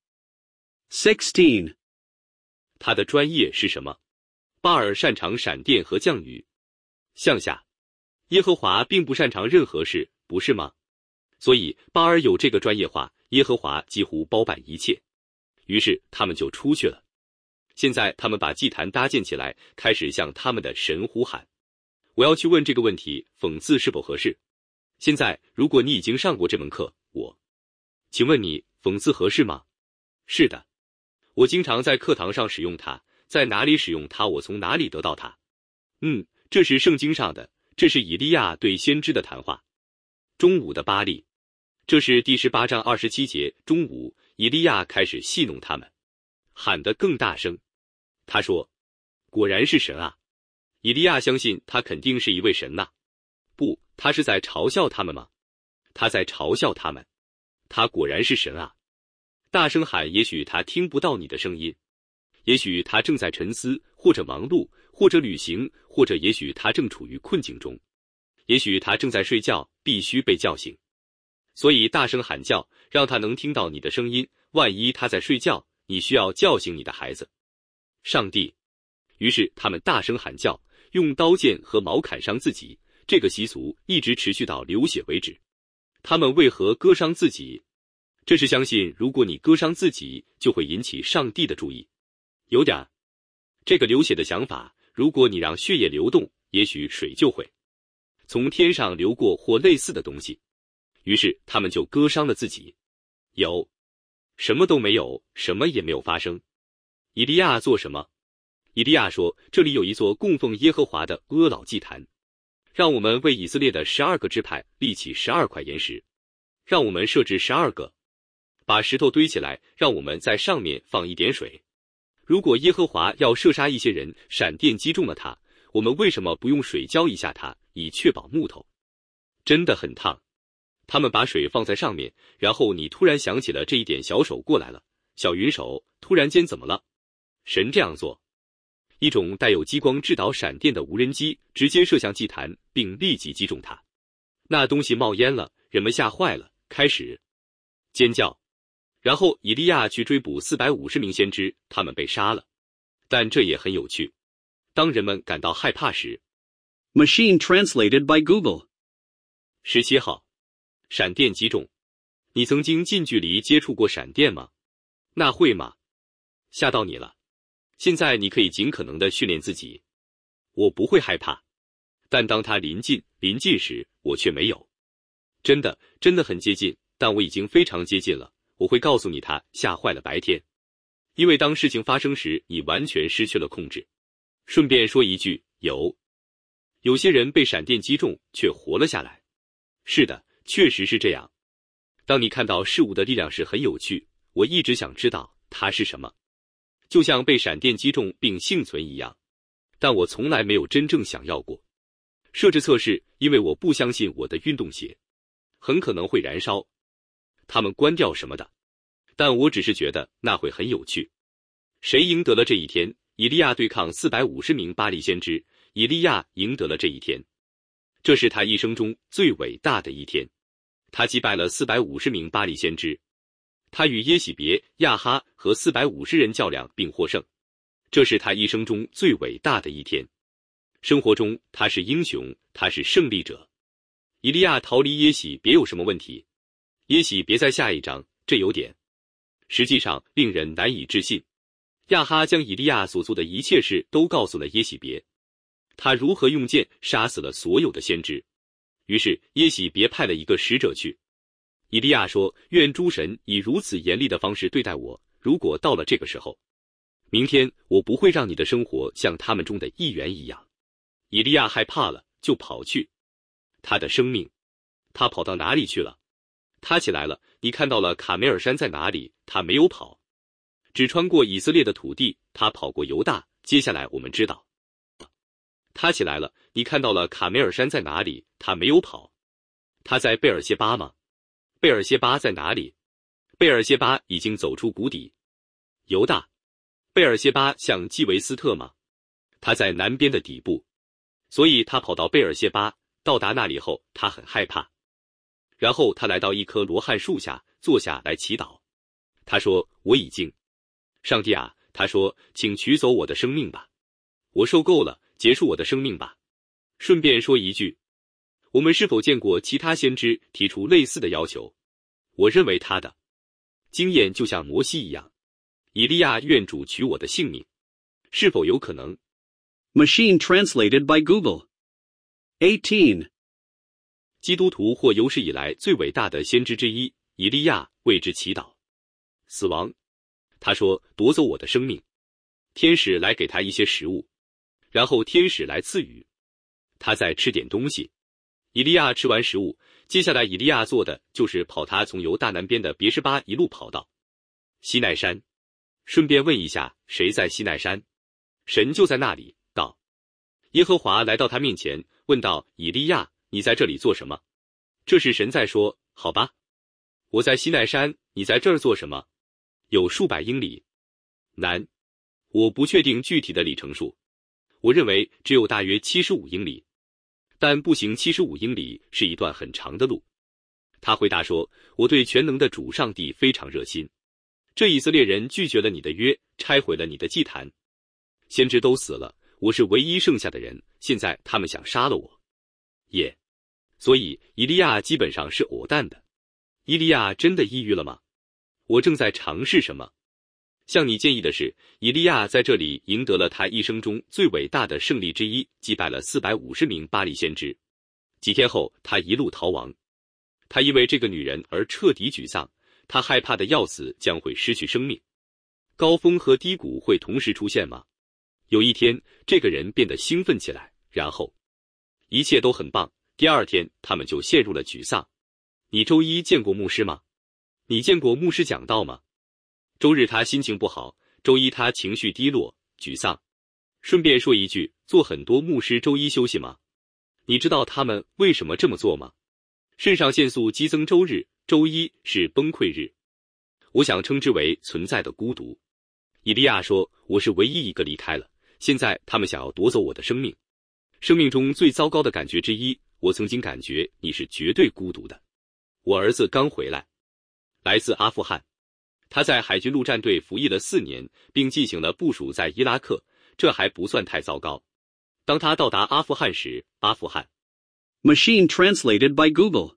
16. 他的专业是什么？巴尔擅长闪电和降雨。向下，耶和华并不擅长任何事，不是吗？所以巴尔有这个专业化，耶和华几乎包办一切。于是他们就出去了。现在他们把祭坛搭建起来，开始向他们的神呼喊。我要去问这个问题，讽刺是否合适？现在，如果你已经上过这门课，请问你讽刺合适吗？是的，我经常在课堂上使用它。在哪里使用它？我从哪里得到它？这是圣经上的，这是以利亚对先知的谈话。中午的巴力，这是第18章27节。中午，以利亚开始戏弄他们，喊得更大声。他说：“果然是神啊！”以利亚相信他肯定是一位神呐。不，他是在嘲笑他们吗？他在嘲笑他们。他果然是神啊！大声喊，也许他听不到你的声音，也许他正在沉思，或者忙碌，或者旅行，或者也许他正处于困境中，也许他正在睡觉，必须被叫醒。所以大声喊叫，让他能听到你的声音。万一他在睡觉，你需要叫醒你的孩子。上帝。于是他们大声喊叫，用刀剑和矛砍伤自己。这个习俗一直持续到流血为止。他们为何割伤自己？这是相信，如果你割伤自己，就会引起上帝的注意。有点这个流血的想法，如果你让血液流动，也许水就会从天上流过或类似的东西。于是他们就割伤了自己。有什么都没有，什么也没有发生。以利亚做什么？以利亚说，这里有一座供奉耶和华的阿老祭坛，让我们为以色列的12个支派立起12块岩石，让我们设置12个，把石头堆起来，让我们在上面放一点水。如果耶和华要射杀一些人，闪电击中了他，我们为什么不用水浇一下他，以确保木头？真的很烫。他们把水放在上面，然后你突然想起了这一点，小手过来了，小云手，突然间怎么了？神这样做，一种带有激光制导闪电的无人机直接射向祭坛，并立即击中它。那东西冒烟了，人们吓坏了，开始尖叫。然后以利亚去追捕450名先知，他们被杀了。但这也很有趣。当人们感到害怕时， Machine translated by Google. 17号，闪电击中。你曾经近距离接触过闪电吗？那会吗？吓到你了。现在你可以尽可能的训练自己。我不会害怕，但当它临近时，我却没有。真的很接近，但我已经非常接近了。我会告诉你它吓坏了白天，因为当事情发生时，你完全失去了控制。顺便说一句，有些人被闪电击中却活了下来。是的，确实是这样。当你看到事物的力量时很有趣，我一直想知道它是什么，就像被闪电击中并幸存一样，但我从来没有真正想要过设置测试，因为我不相信我的运动鞋很可能会燃烧，他们关掉什么的，但我只是觉得那会很有趣。谁赢得了这一天？以利亚对抗450名巴力先知，以利亚赢得了这一天，这是他一生中最伟大的一天。他击败了450名巴力先知，他与耶洗别、亚哈和450人较量并获胜，这是他一生中最伟大的一天。生活中他是英雄，他是胜利者。以利亚逃离耶洗别有什么问题？耶洗别在下一章，这有点实际上令人难以置信。亚哈将以利亚所做的一切事都告诉了耶洗别，他如何用剑杀死了所有的先知。于是耶洗别派了一个使者去。以利亚说，愿诸神以如此严厉的方式对待我，如果到了这个时候，明天我不会让你的生活像他们中的一员一样。以利亚害怕了，就跑去。他的生命，他跑到哪里去了？他起来了，你看到了卡梅尔山在哪里？他没有跑，只穿过以色列的土地，他跑过犹大。接下来我们知道，他起来了，你看到了卡梅尔山在哪里？他没有跑，他在贝尔谢巴吗？贝尔谢巴在哪里？贝尔谢巴已经走出谷底。犹大，贝尔谢巴像基维斯特吗？他在南边的底部，所以他跑到贝尔谢巴，到达那里后，他很害怕。然后他来到一棵罗汉树下，坐下来祈祷。他说，我已经，上帝啊，他说，请取走我的生命吧，我受够了，结束我的生命吧。顺便说一句，我们是否见过其他先知提出类似的要求？我认为他的经验就像摩西一样。以利亚愿主取我的性命，是否有可能？ Machine translated by Google. 18. 基督徒或有史以来最伟大的先知之一，以利亚为之祈祷。死亡，他说，夺走我的生命。天使来给他一些食物，然后天使来赐予他再吃点东西。以利亚吃完食物，接下来以利亚做的就是跑，他从犹大南边的别是巴一路跑到西奈山。顺便问一下，谁在西奈山？神就在那里。道，耶和华来到他面前，问道，以利亚，你在这里做什么？这是神在说，好吧，我在西奈山，你在这儿做什么？有数百英里。南，我不确定具体的里程数，我认为只有大约75英里，但步行75英里是一段很长的路。他回答说，我对全能的主上帝非常热心，这以色列人拒绝了你的约，拆毁了你的祭坛，先知都死了，我是唯一剩下的人，现在他们想杀了我。所以以利亚基本上是偶蛋的。以利亚真的抑郁了吗？我正在尝试什么？向你建议的是，以利亚在这里赢得了他一生中最伟大的胜利之一，击败了450名巴力先知。几天后，他一路逃亡。他因为这个女人而彻底沮丧， 他害怕的要死，将会失去生命。高峰和低谷会同时出现吗？有一天，这个人变得兴奋起来，然后一切都很棒。第二天，他们就陷入了沮丧。你周一见过牧师吗？你见过牧师讲道吗？周日他心情不好，周一他情绪低落、沮丧。顺便说一句，做很多牧师周一休息吗？你知道他们为什么这么做吗？肾上腺素激增周日，周一是崩溃日。我想称之为存在的孤独。以利亚说，我是唯一一个离开了，现在他们想要夺走我的生命。生命中最糟糕的感觉之一，我曾经感觉你是绝对孤独的。我儿子刚回来，来自阿富汗，他在海军陆战队服役了4年，并进行了部署在伊拉克，这还不算太糟糕。当他到达阿富汗时，阿富汗 Machine translated by Google.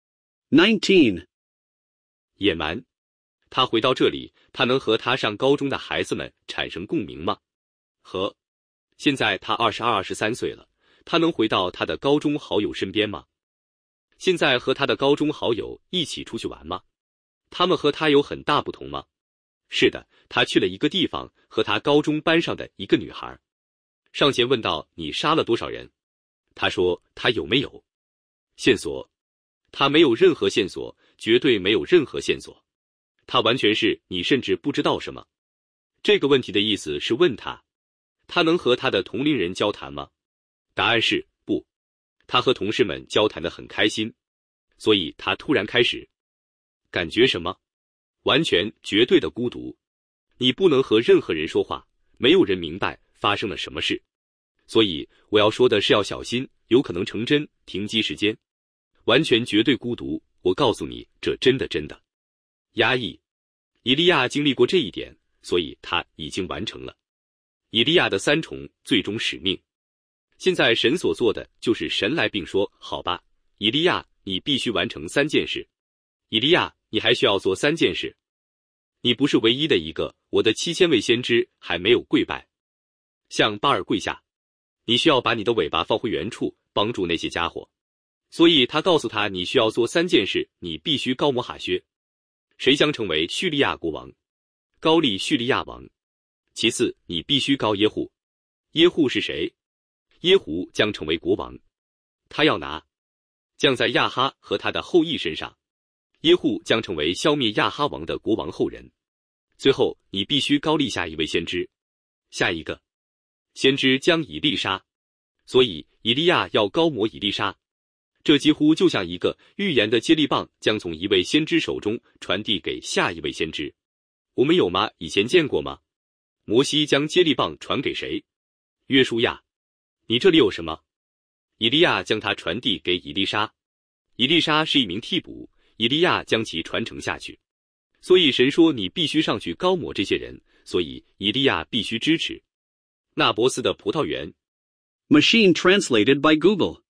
19. 野蛮。他回到这里，他能和他上高中的孩子们产生共鸣吗？现在他22、23岁了，他能回到他的高中好友身边吗？现在和他的高中好友一起出去玩吗？他们和他有很大不同吗？是的，他去了一个地方，和他高中班上的一个女孩。上前问道：你杀了多少人？他说：他有没有线索？他没有任何线索，绝对没有任何线索。他完全是你甚至不知道什么。这个问题的意思是问他能和他的同龄人交谈吗？答案是不。他和同事们交谈得很开心，所以他突然开始感觉什么？完全绝对的孤独。你不能和任何人说话，没有人明白发生了什么事。所以我要说的是要小心，有可能成真，停机时间。完全绝对孤独，我告诉你，这真的压抑。以利亚经历过这一点，所以他已经完成了以利亚的3重最终使命。现在神所做的就是神来并说，好吧，以利亚，你必须完成3件事。以利亚，你还需要做3件事。你不是唯一的一个，我的7000位先知还没有跪拜，向巴尔跪下。你需要把你的尾巴放回原处，帮助那些家伙。所以他告诉他，你需要做3件事，你必须高摩哈薛。谁将成为叙利亚国王？高丽叙利亚王。其次，你必须高耶户。耶户是谁？耶胡将成为国王，他要降在亚哈和他的后裔身上。耶户将成为消灭亚哈王的国王后人。最后，你必须高立下一位先知。下一个先知将以利沙，所以以利亚要高摩以利沙。这几乎就像一个预言的接力棒，将从一位先知手中传递给下一位先知。我们有吗？以前见过吗？摩西将接力棒传给谁？约书亚。你这里有什么？以利亚将它传递给以利沙。以利沙是一名替补，以利亚将其传承下去。所以神说你必须上去高抹这些人，所以以利亚必须支持。纳伯斯的葡萄园。 Machine translated by Google.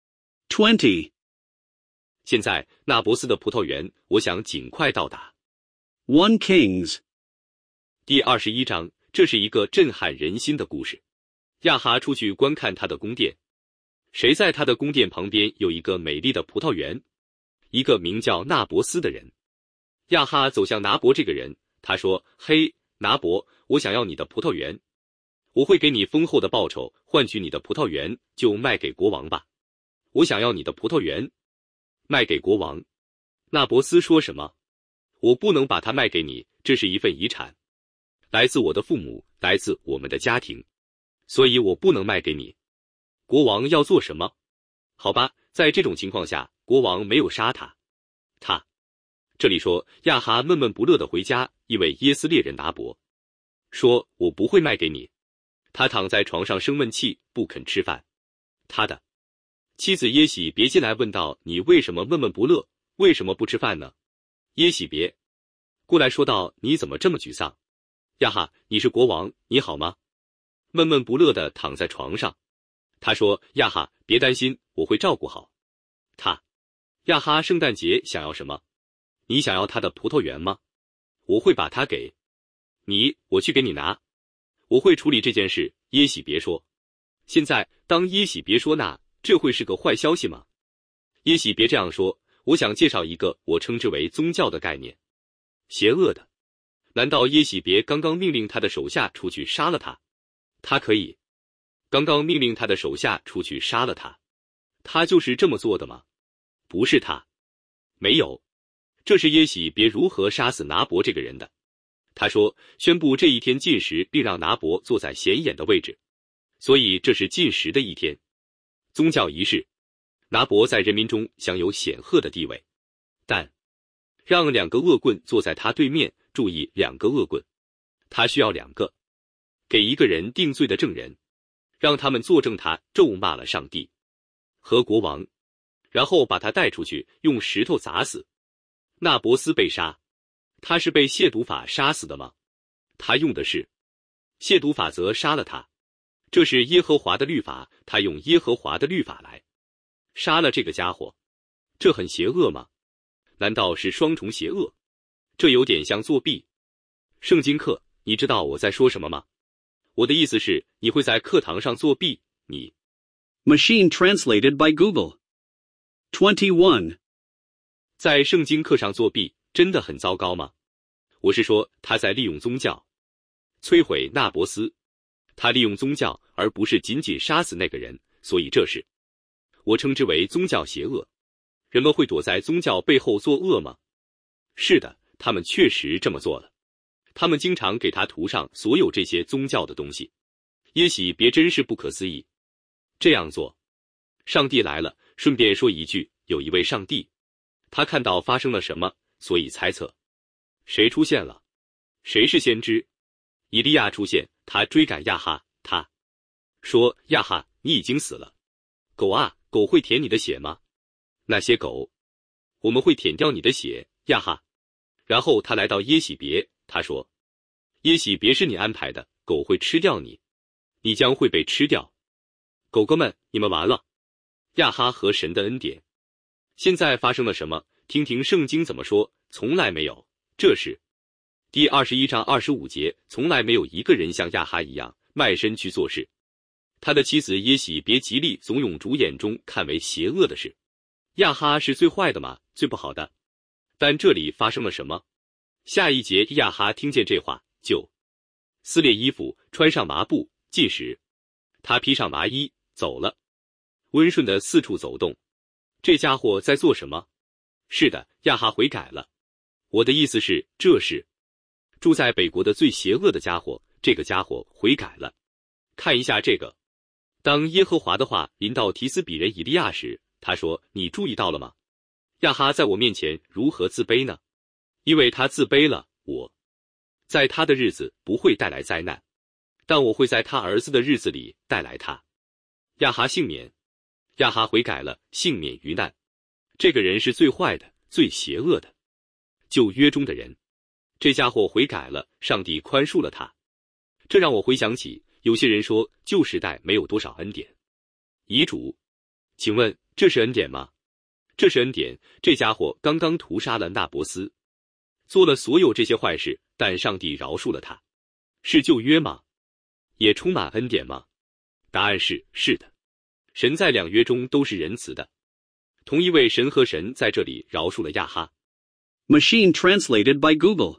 20. 现在纳伯斯的葡萄园，我想尽快到达。 1 Kings. 第21章，这是一个震撼人心的故事。亚哈出去观看他的宫殿。谁在他的宫殿旁边有一个美丽的葡萄园？一个名叫纳伯斯的人。亚哈走向拿伯这个人，他说：嘿，拿伯，我想要你的葡萄园，我会给你丰厚的报酬，换取你的葡萄园就卖给国王吧。我想要你的葡萄园，卖给国王。纳伯斯说什么？我不能把它卖给你，这是一份遗产，来自我的父母，来自我们的家庭，所以我不能卖给你。国王要做什么？好吧，在这种情况下，国王没有杀他。这里说亚哈闷闷不乐地回家，一位耶斯列人拿伯说：我不会卖给你。他躺在床上生闷气，不肯吃饭。他的妻子耶喜别进来问道：你为什么闷闷不乐？为什么不吃饭呢？耶喜别过来说道：你怎么这么沮丧？亚哈，你是国王，你好吗？闷闷不乐地躺在床上。他说：亚哈，别担心，我会照顾好他。亚哈圣诞节想要什么？你想要他的葡萄园吗？我会把它给你，我去给你拿。我会处理这件事。耶喜别说。现在当耶喜别说这会是个坏消息吗？耶喜别这样说。我想介绍一个我称之为宗教的概念。 邪恶的。难道耶洗别刚刚命令他的手下出去杀了他？他可以刚刚命令他的手下出去杀了他，他就是这么做的吗？不是他，没有，这是耶洗别如何杀死拿伯这个人的。他说，宣布这一天禁食，并让拿伯坐在显眼的位置，所以这是禁食的一天。宗教仪式，拿伯在人民中享有显赫的地位，但让2个恶棍坐在他对面，注意2个恶棍，他需要2个，给一个人定罪的证人，让他们作证他咒骂了上帝和国王，然后把他带出去，用石头砸死。纳伯斯被杀，他是被亵渎法杀死的吗？他用的是亵渎法则杀了他，这是耶和华的律法，他用耶和华的律法来杀了这个家伙，这很邪恶吗？难道是双重邪恶？这有点像作弊。圣经课，你知道我在说什么吗？我的意思是，你会在课堂上作弊，你 Machine translated by Google. 21. 在圣经课上作弊真的很糟糕吗？我是说，他在利用宗教摧毁纳伯斯，他利用宗教而不是仅仅杀死那个人，所以这是我称之为宗教邪恶。人们会躲在宗教背后作恶吗？是的，他们确实这么做了。他们经常给他涂上所有这些宗教的东西。耶洗别真是不可思议，这样做。上帝来了，顺便说一句，有一位上帝，他看到发生了什么，所以猜测谁出现了。谁是先知？以利亚出现，他追赶亚哈，他说，亚哈，你已经死了。狗啊，狗会舔你的血吗？那些狗，我们会舔掉你的血，亚哈。然后他来到耶洗别，他说，耶洗别是你安排的，狗会吃掉你，你将会被吃掉。狗狗们，你们完了。亚哈和神的恩典。现在发生了什么？听听圣经怎么说。从来没有，这是第21章25节，从来没有一个人像亚哈一样卖身去做事。他的妻子耶洗别极力怂恿主眼中看为邪恶的事。亚哈是最坏的吗？最不好的。但这里发生了什么？下一节，亚哈听见这话，就撕裂衣服，穿上麻布，进食。他披上麻衣，走了，温顺地四处走动。这家伙在做什么？是的，亚哈悔改了。我的意思是，这是住在北国的最邪恶的家伙，这个家伙悔改了。看一下这个，当耶和华的话临到提斯比人以利亚时，他说，你注意到了吗？亚哈在我面前如何自卑呢？因为他自卑了，我在他的日子不会带来灾难，但我会在他儿子的日子里带来他。亚哈幸免，亚哈悔改了，幸免于难。这个人是最坏的，最邪恶的。旧约中的人，这家伙悔改了，上帝宽恕了他。这让我回想起，有些人说旧时代没有多少恩典。遗嘱，请问这是恩典吗？这是恩典。这家伙刚刚屠杀了纳伯斯，做了所有这些坏事，但上帝饶恕了他。是旧约吗？也充满恩典吗？答案是，是的。神在2约中都是仁慈的。同一位神和神在这里饶恕了亚哈。 Machine translated by Google.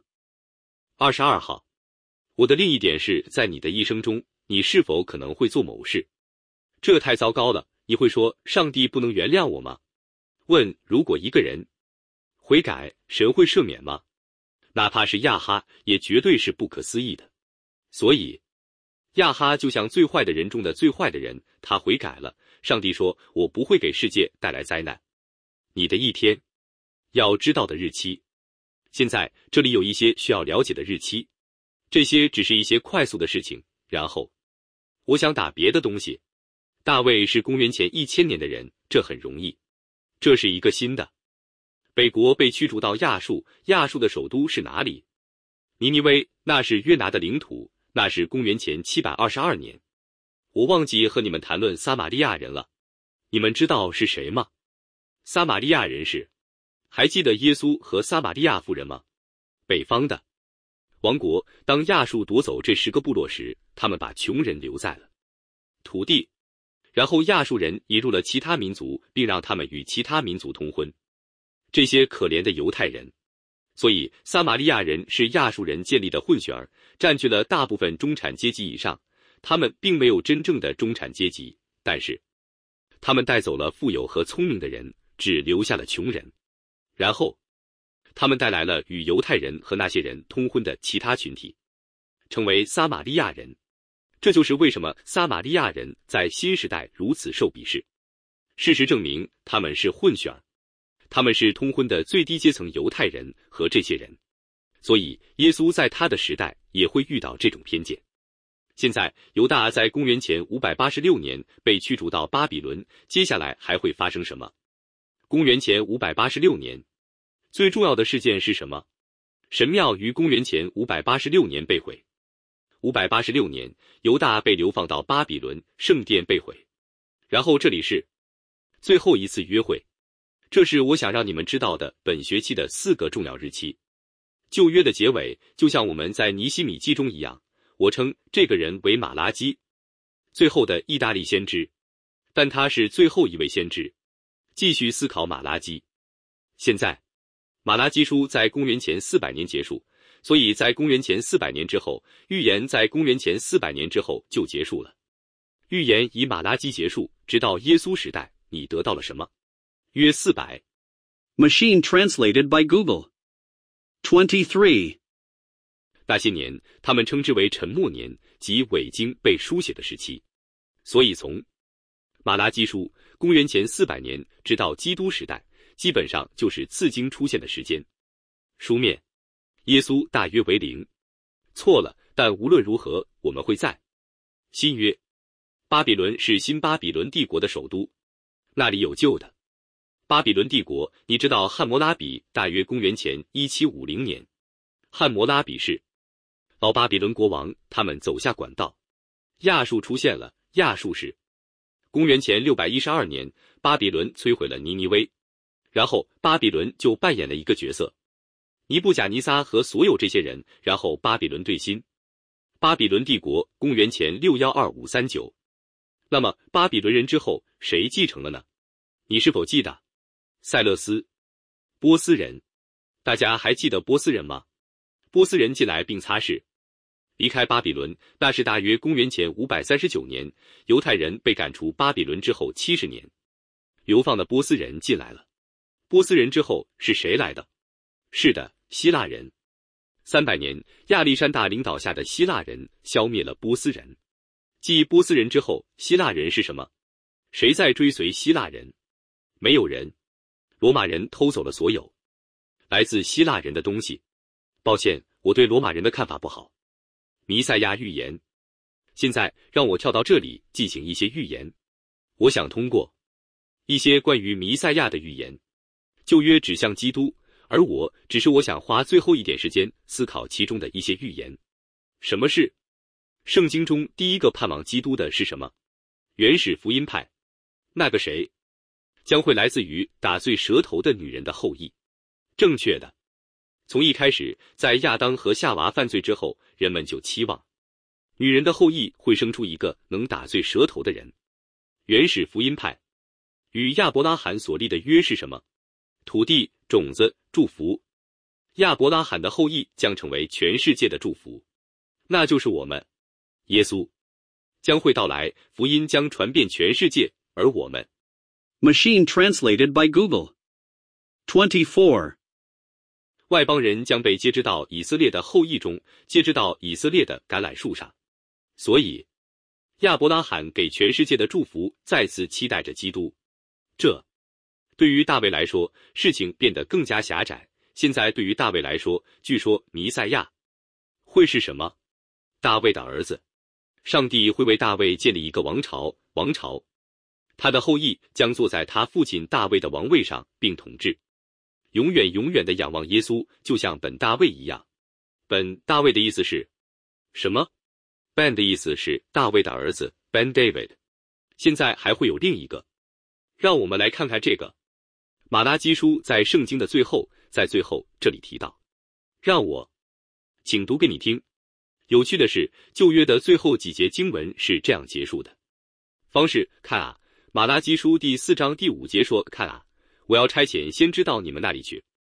22号，我的另一点是在你的一生中，你是否可能会做某事？这太糟糕了，你会说，上帝不能原谅我吗？问，如果一个人悔改，神会赦免吗？哪怕是亚哈，也绝对是不可思议的。所以，亚哈就像最坏的人中的最坏的人，他悔改了。上帝说，我不会给世界带来灾难。你的一天要知道的日期。现在这里有一些需要了解的日期，这些只是一些快速的事情。然后我想打别的东西。大卫是公元前1000年的人，这很容易。这是一个新的。北国被驱逐到亚述，亚述的首都是哪里？尼尼微，那是约拿的领土，那是公元前722年。我忘记和你们谈论撒玛利亚人了。你们知道是谁吗？撒玛利亚人是，还记得耶稣和撒玛利亚妇人吗？北方的王国，当亚述夺走这10个部落时，他们把穷人留在了土地，然后亚述人引入了其他民族，并让他们与其他民族通婚。这些可怜的犹太人， 所以撒玛利亚人是亚述人建立的混血儿，占据了大部分中产阶级以上。他们并没有真正的中产阶级，但是他们带走了富有和聪明的人，只留下了穷人。然后他们带来了与犹太人和那些人通婚的其他群体，成为撒玛利亚人。这就是为什么撒玛利亚人在新时代如此受鄙视。事实证明，他们是混血儿，他们是通婚的最低阶层犹太人和这些人。所以耶稣在他的时代也会遇到这种偏见。现在犹大在公元前586年被驱逐到巴比伦，接下来还会发生什么？公元前586年最重要的事件是什么？神庙于公元前586年被毁。586年，犹大被流放到巴比伦，圣殿被毁。然后这里是最后一次约会，这是我想让你们知道的本学期的4个重要日期。旧约的结尾就像我们在尼希米记中一样，我称这个人为马拉基，最后的意大利先知，但他是最后一位先知。继续思考马拉基。现在马拉基书在公元前400年结束，所以在公元前400年之后，预言在公元前400年之后就结束了。预言以马拉基结束，直到耶稣时代，你得到了什么？约400。 Machine translated by Google. 23. 那些年，他们称之为沉默年，即伪经被书写的时期。所以从马拉基书公元前400年直到基督时代，基本上就是次经出现的时间。书面，耶稣大约为0。错了，但无论如何，我们会在新约。巴比伦是新巴比伦帝国的首都，那里有旧的巴比伦帝国。你知道汉谟拉比大约公元前1750年，汉谟拉比是老巴比伦国王，他们走下管道，亚述出现了。亚述是公元前612年，巴比伦摧毁了尼尼微，然后巴比伦就扮演了一个角色，尼布甲尼撒和所有这些人，然后巴比伦对新巴比伦帝国公元前612539。那么巴比伦人之后谁继承了呢？你是否记得塞勒斯？波斯人，大家还记得波斯人吗？波斯人进来并擦拭离开巴比伦，那是大约公元前539年，犹太人被赶出巴比伦之后70年，流放的波斯人进来了。波斯人之后是谁来的？是的，希腊人。300年，亚历山大领导下的希腊人消灭了波斯人。继波斯人之后，希腊人是什么？谁在追随希腊人？没有人。罗马人偷走了所有来自希腊人的东西。抱歉，我对罗马人的看法不好。弥赛亚预言。现在让我跳到这里进行一些预言。我想通过一些关于弥赛亚的预言，旧约指向基督，而我想花最后一点时间思考其中的一些预言。什么是圣经中第一个盼望基督的是什么？原始福音派。那个谁将会来自于打碎舌头的女人的后裔。正确的。从一开始，在亚当和夏娃犯罪之后，人们就期望女人的后裔会生出一个能打碎舌头的人。原始福音派与亚伯拉罕所立的约是什么？土地、种子、祝福。亚伯拉罕的后裔将成为全世界的祝福，那就是我们。耶稣将会到来，福音将传遍全世界，而我们。 Machine translated by Google. 24. 外邦人将被接枝到以色列的后裔中，接枝到以色列的橄榄树上。所以，亚伯拉罕给全世界的祝福再次期待着基督。这对于大卫来说，事情变得更加狭窄。现在对于大卫来说，据说弥赛亚会是什么？大卫的儿子。上帝会为大卫建立一个王朝，他的后裔将坐在他父亲大卫的王位上并统治。永远的仰望耶稣，就像本大卫一样。本大卫的意思是什么？ Ben 的意思是大卫的儿子 Ben David。 现在还会有另一个，让我们来看看这个。马拉基书在圣经的最后，在最后这里提到，让我请读给你听。有趣的是，旧约的最后几节经文是这样结束的。方式，看啊，马拉基书第4章第5节说，看啊，我要差遣先知到你们那里去。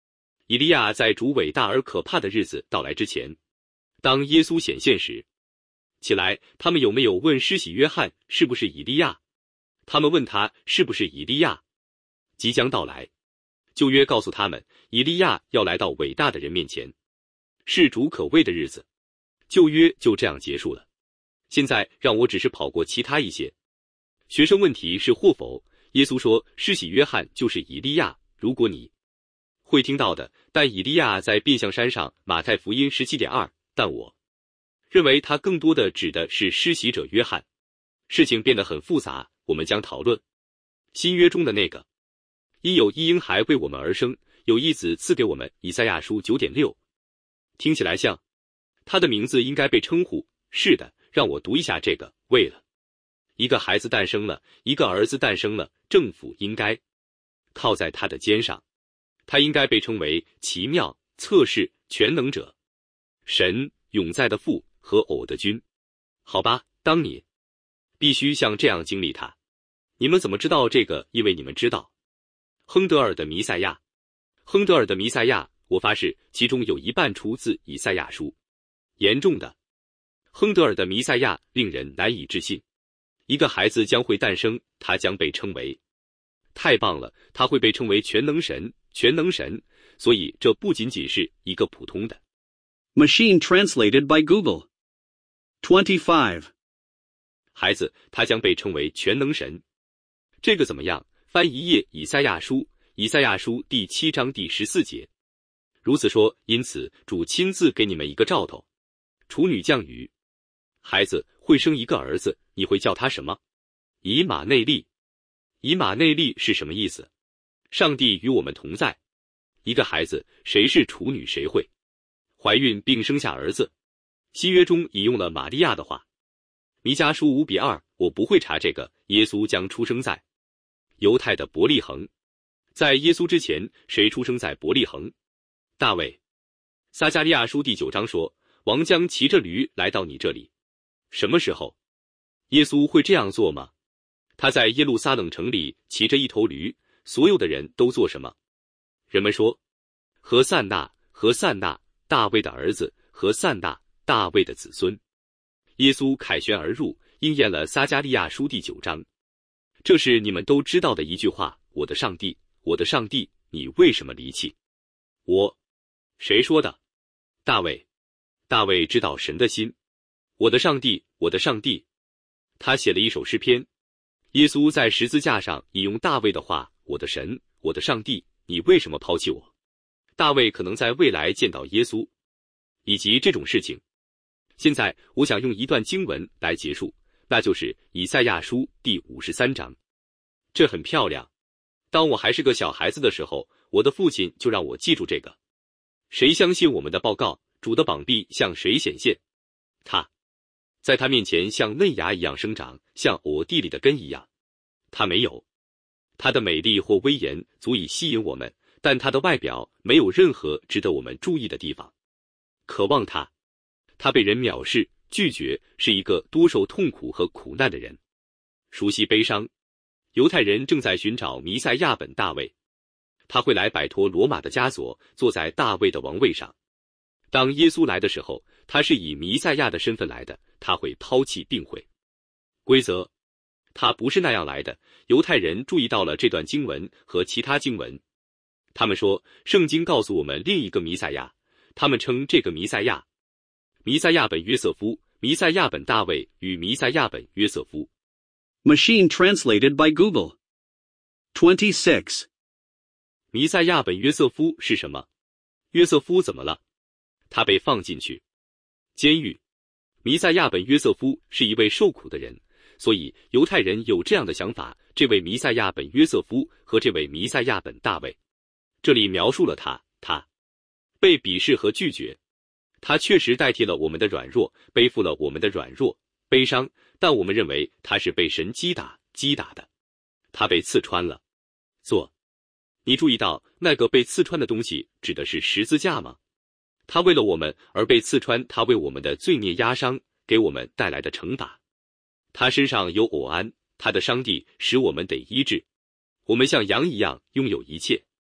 以利亚在主伟大而可怕的日子到来之前，当耶稣显现时，起来，他们有没有问施洗约翰是不是以利亚？他们问他是不是以利亚？即将到来。旧约告诉他们，以利亚要来到伟大的人面前，是主可畏的日子。旧约就这样结束了。现在让我只是跑过其他一些。学生问题是或否，耶稣说施洗约翰就是以利亚，如果你会听到的，但以利亚在变相山上，马太福音 17.2， 但我认为他更多的指的是施洗者约翰。事情变得很复杂，我们将讨论新约中的那个因有一婴孩为我们而生，有一子赐给我们，以赛亚书 9.6， 听起来像他的名字应该被称呼，是的，让我读一下这个，为了一个孩子诞生了，一个儿子诞生了，政府应该靠在他的肩上，他应该被称为奇妙、测试、全能者、神、永在的父和偶的君。好吧，当你必须像这样经历他。你们怎么知道这个？因为你们知道亨德尔的弥赛亚。亨德尔的弥赛亚，我发誓其中有一半出自以赛亚书。严重的，亨德尔的弥赛亚令人难以置信。一个孩子将会诞生，他将被称为，太棒了，他会被称为全能神，全能神。所以这不仅仅是一个普通的 Machine translated by Google. 25. 孩子，他将被称为全能神。这个怎么样？翻一页以赛亚书，以赛亚书第7章第14节。如此说，因此主亲自给你们一个兆头，处女降雨，孩子会生一个儿子，你会叫他什么？以马内利。以马内利是什么意思？上帝与我们同在。一个孩子，谁是处女谁会怀孕并生下儿子？新约中引用了玛利亚的话。弥迦书5:2，我不会查这个。耶稣将出生在犹太的伯利恒。在耶稣之前，谁出生在伯利恒？大卫。撒迦利亚书第9章说，王将骑着驴来到你这里。什么时候？耶稣会这样做吗？他在耶路撒冷城里骑着一头驴，所有的人都做什么？人们说，何散那，何散那，大卫的儿子，何散那，大卫的子孙。耶稣凯旋而入，应验了撒迦利亚书第9章。这是你们都知道的一句话，我的上帝，我的上帝，你为什么离弃我？谁说的？大卫。大卫知道神的心。我的上帝，我的上帝。他写了一首诗篇。耶稣在十字架上引用大卫的话，我的神，我的上帝，你为什么抛弃我？大卫可能在未来见到耶稣，以及这种事情。现在我想用一段经文来结束，那就是以赛亚书第53章。这很漂亮。当我还是个小孩子的时候，我的父亲就让我记住这个。谁相信我们的报告？主的膀臂向谁显现？他在他面前像嫩芽一样生长，像我地里的根一样。他没有他的美丽或威严足以吸引我们，但他的外表没有任何值得我们注意的地方。渴望他，他被人藐视、拒绝，是一个多受痛苦和苦难的人。熟悉悲伤。犹太人正在寻找弥赛亚本大卫，他会来摆脱罗马的枷锁，坐在大卫的王位上。当耶稣来的时候，他是以弥赛亚的身份来的，他会抛弃并会规则。他不是那样来的。犹太人注意到了这段经文和其他经文，他们说圣经告诉我们另一个弥赛亚，他们称这个弥赛亚本约瑟夫、弥赛亚本大卫与弥赛亚本约瑟夫。 Machine translated by Google. 26. 弥赛亚本约瑟夫是什么？约瑟夫怎么了？他被放进去监狱。弥赛亚本约瑟夫是一位受苦的人，所以犹太人有这样的想法，这位弥赛亚本约瑟夫和这位弥赛亚本大卫。这里描述了他被鄙视和拒绝。他确实代替了我们的软弱，背负了我们的软弱、悲伤，但我们认为他是被神击打的。他被刺穿了。你注意到那个被刺穿的东西指的是十字架吗？他为了我们而被刺穿，他为我们的罪孽压伤，给我们带来的惩罚。他身上有偶安，他的伤地使我们得医治。我们像羊一样拥有一切。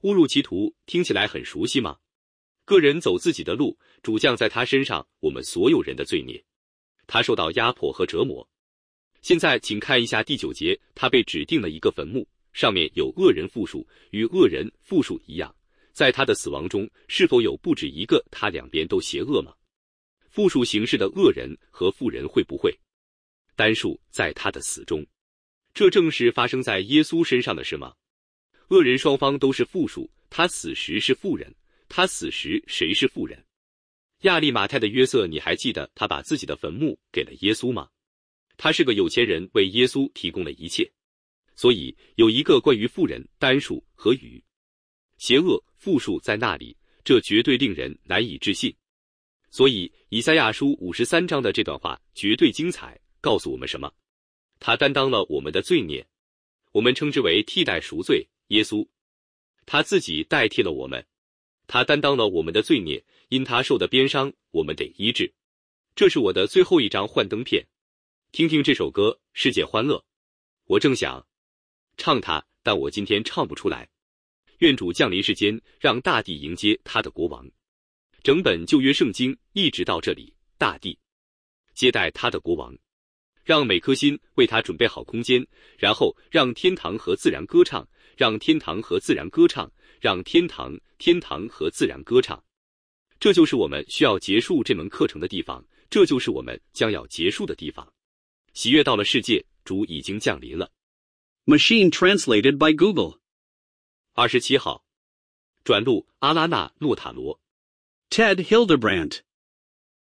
误入歧途，听起来很熟悉吗？个人走自己的路，主降在他身上我们所有人的罪孽，他受到压迫和折磨。现在请看一下第9节，他被指定了一个坟墓，上面有恶人复数，与恶人复数一样。在他的死亡中，是否有不止一个他两边都邪恶吗？复数形式的恶人和妇人会不会单数在他的死中？这正是发生在耶稣身上的事吗？恶人双方都是复数，他死时是妇人，他死时谁是妇人？亚利马太的约瑟，你还记得他把自己的坟墓给了耶稣吗？他是个有钱人，为耶稣提供了一切。所以有一个关于妇人单数和与邪恶复数在那里，这绝对令人难以置信。所以以赛亚书53章的这段话绝对精彩，告诉我们什么？他担当了我们的罪孽，我们称之为替代赎罪，耶稣他自己代替了我们，他担当了我们的罪孽，因他受的鞭伤我们得医治。这是我的最后一张幻灯片，听听这首歌，世界欢乐。我正想唱它，但我今天唱不出来。愿主降临世间，让大地迎接他的国王。整本旧约圣经一直到这里，大地接待他的国王，让每颗心为他准备好空间，然后让天堂和自然歌唱，让天堂和自然歌唱，让天堂和自然歌唱。这就是我们需要结束这门课程的地方，这就是我们将要结束的地方。喜悦到了世界，主已经降临了。 Machine translated by Google. 27号，转录阿拉纳诺塔罗。 Ted Hildebrandt.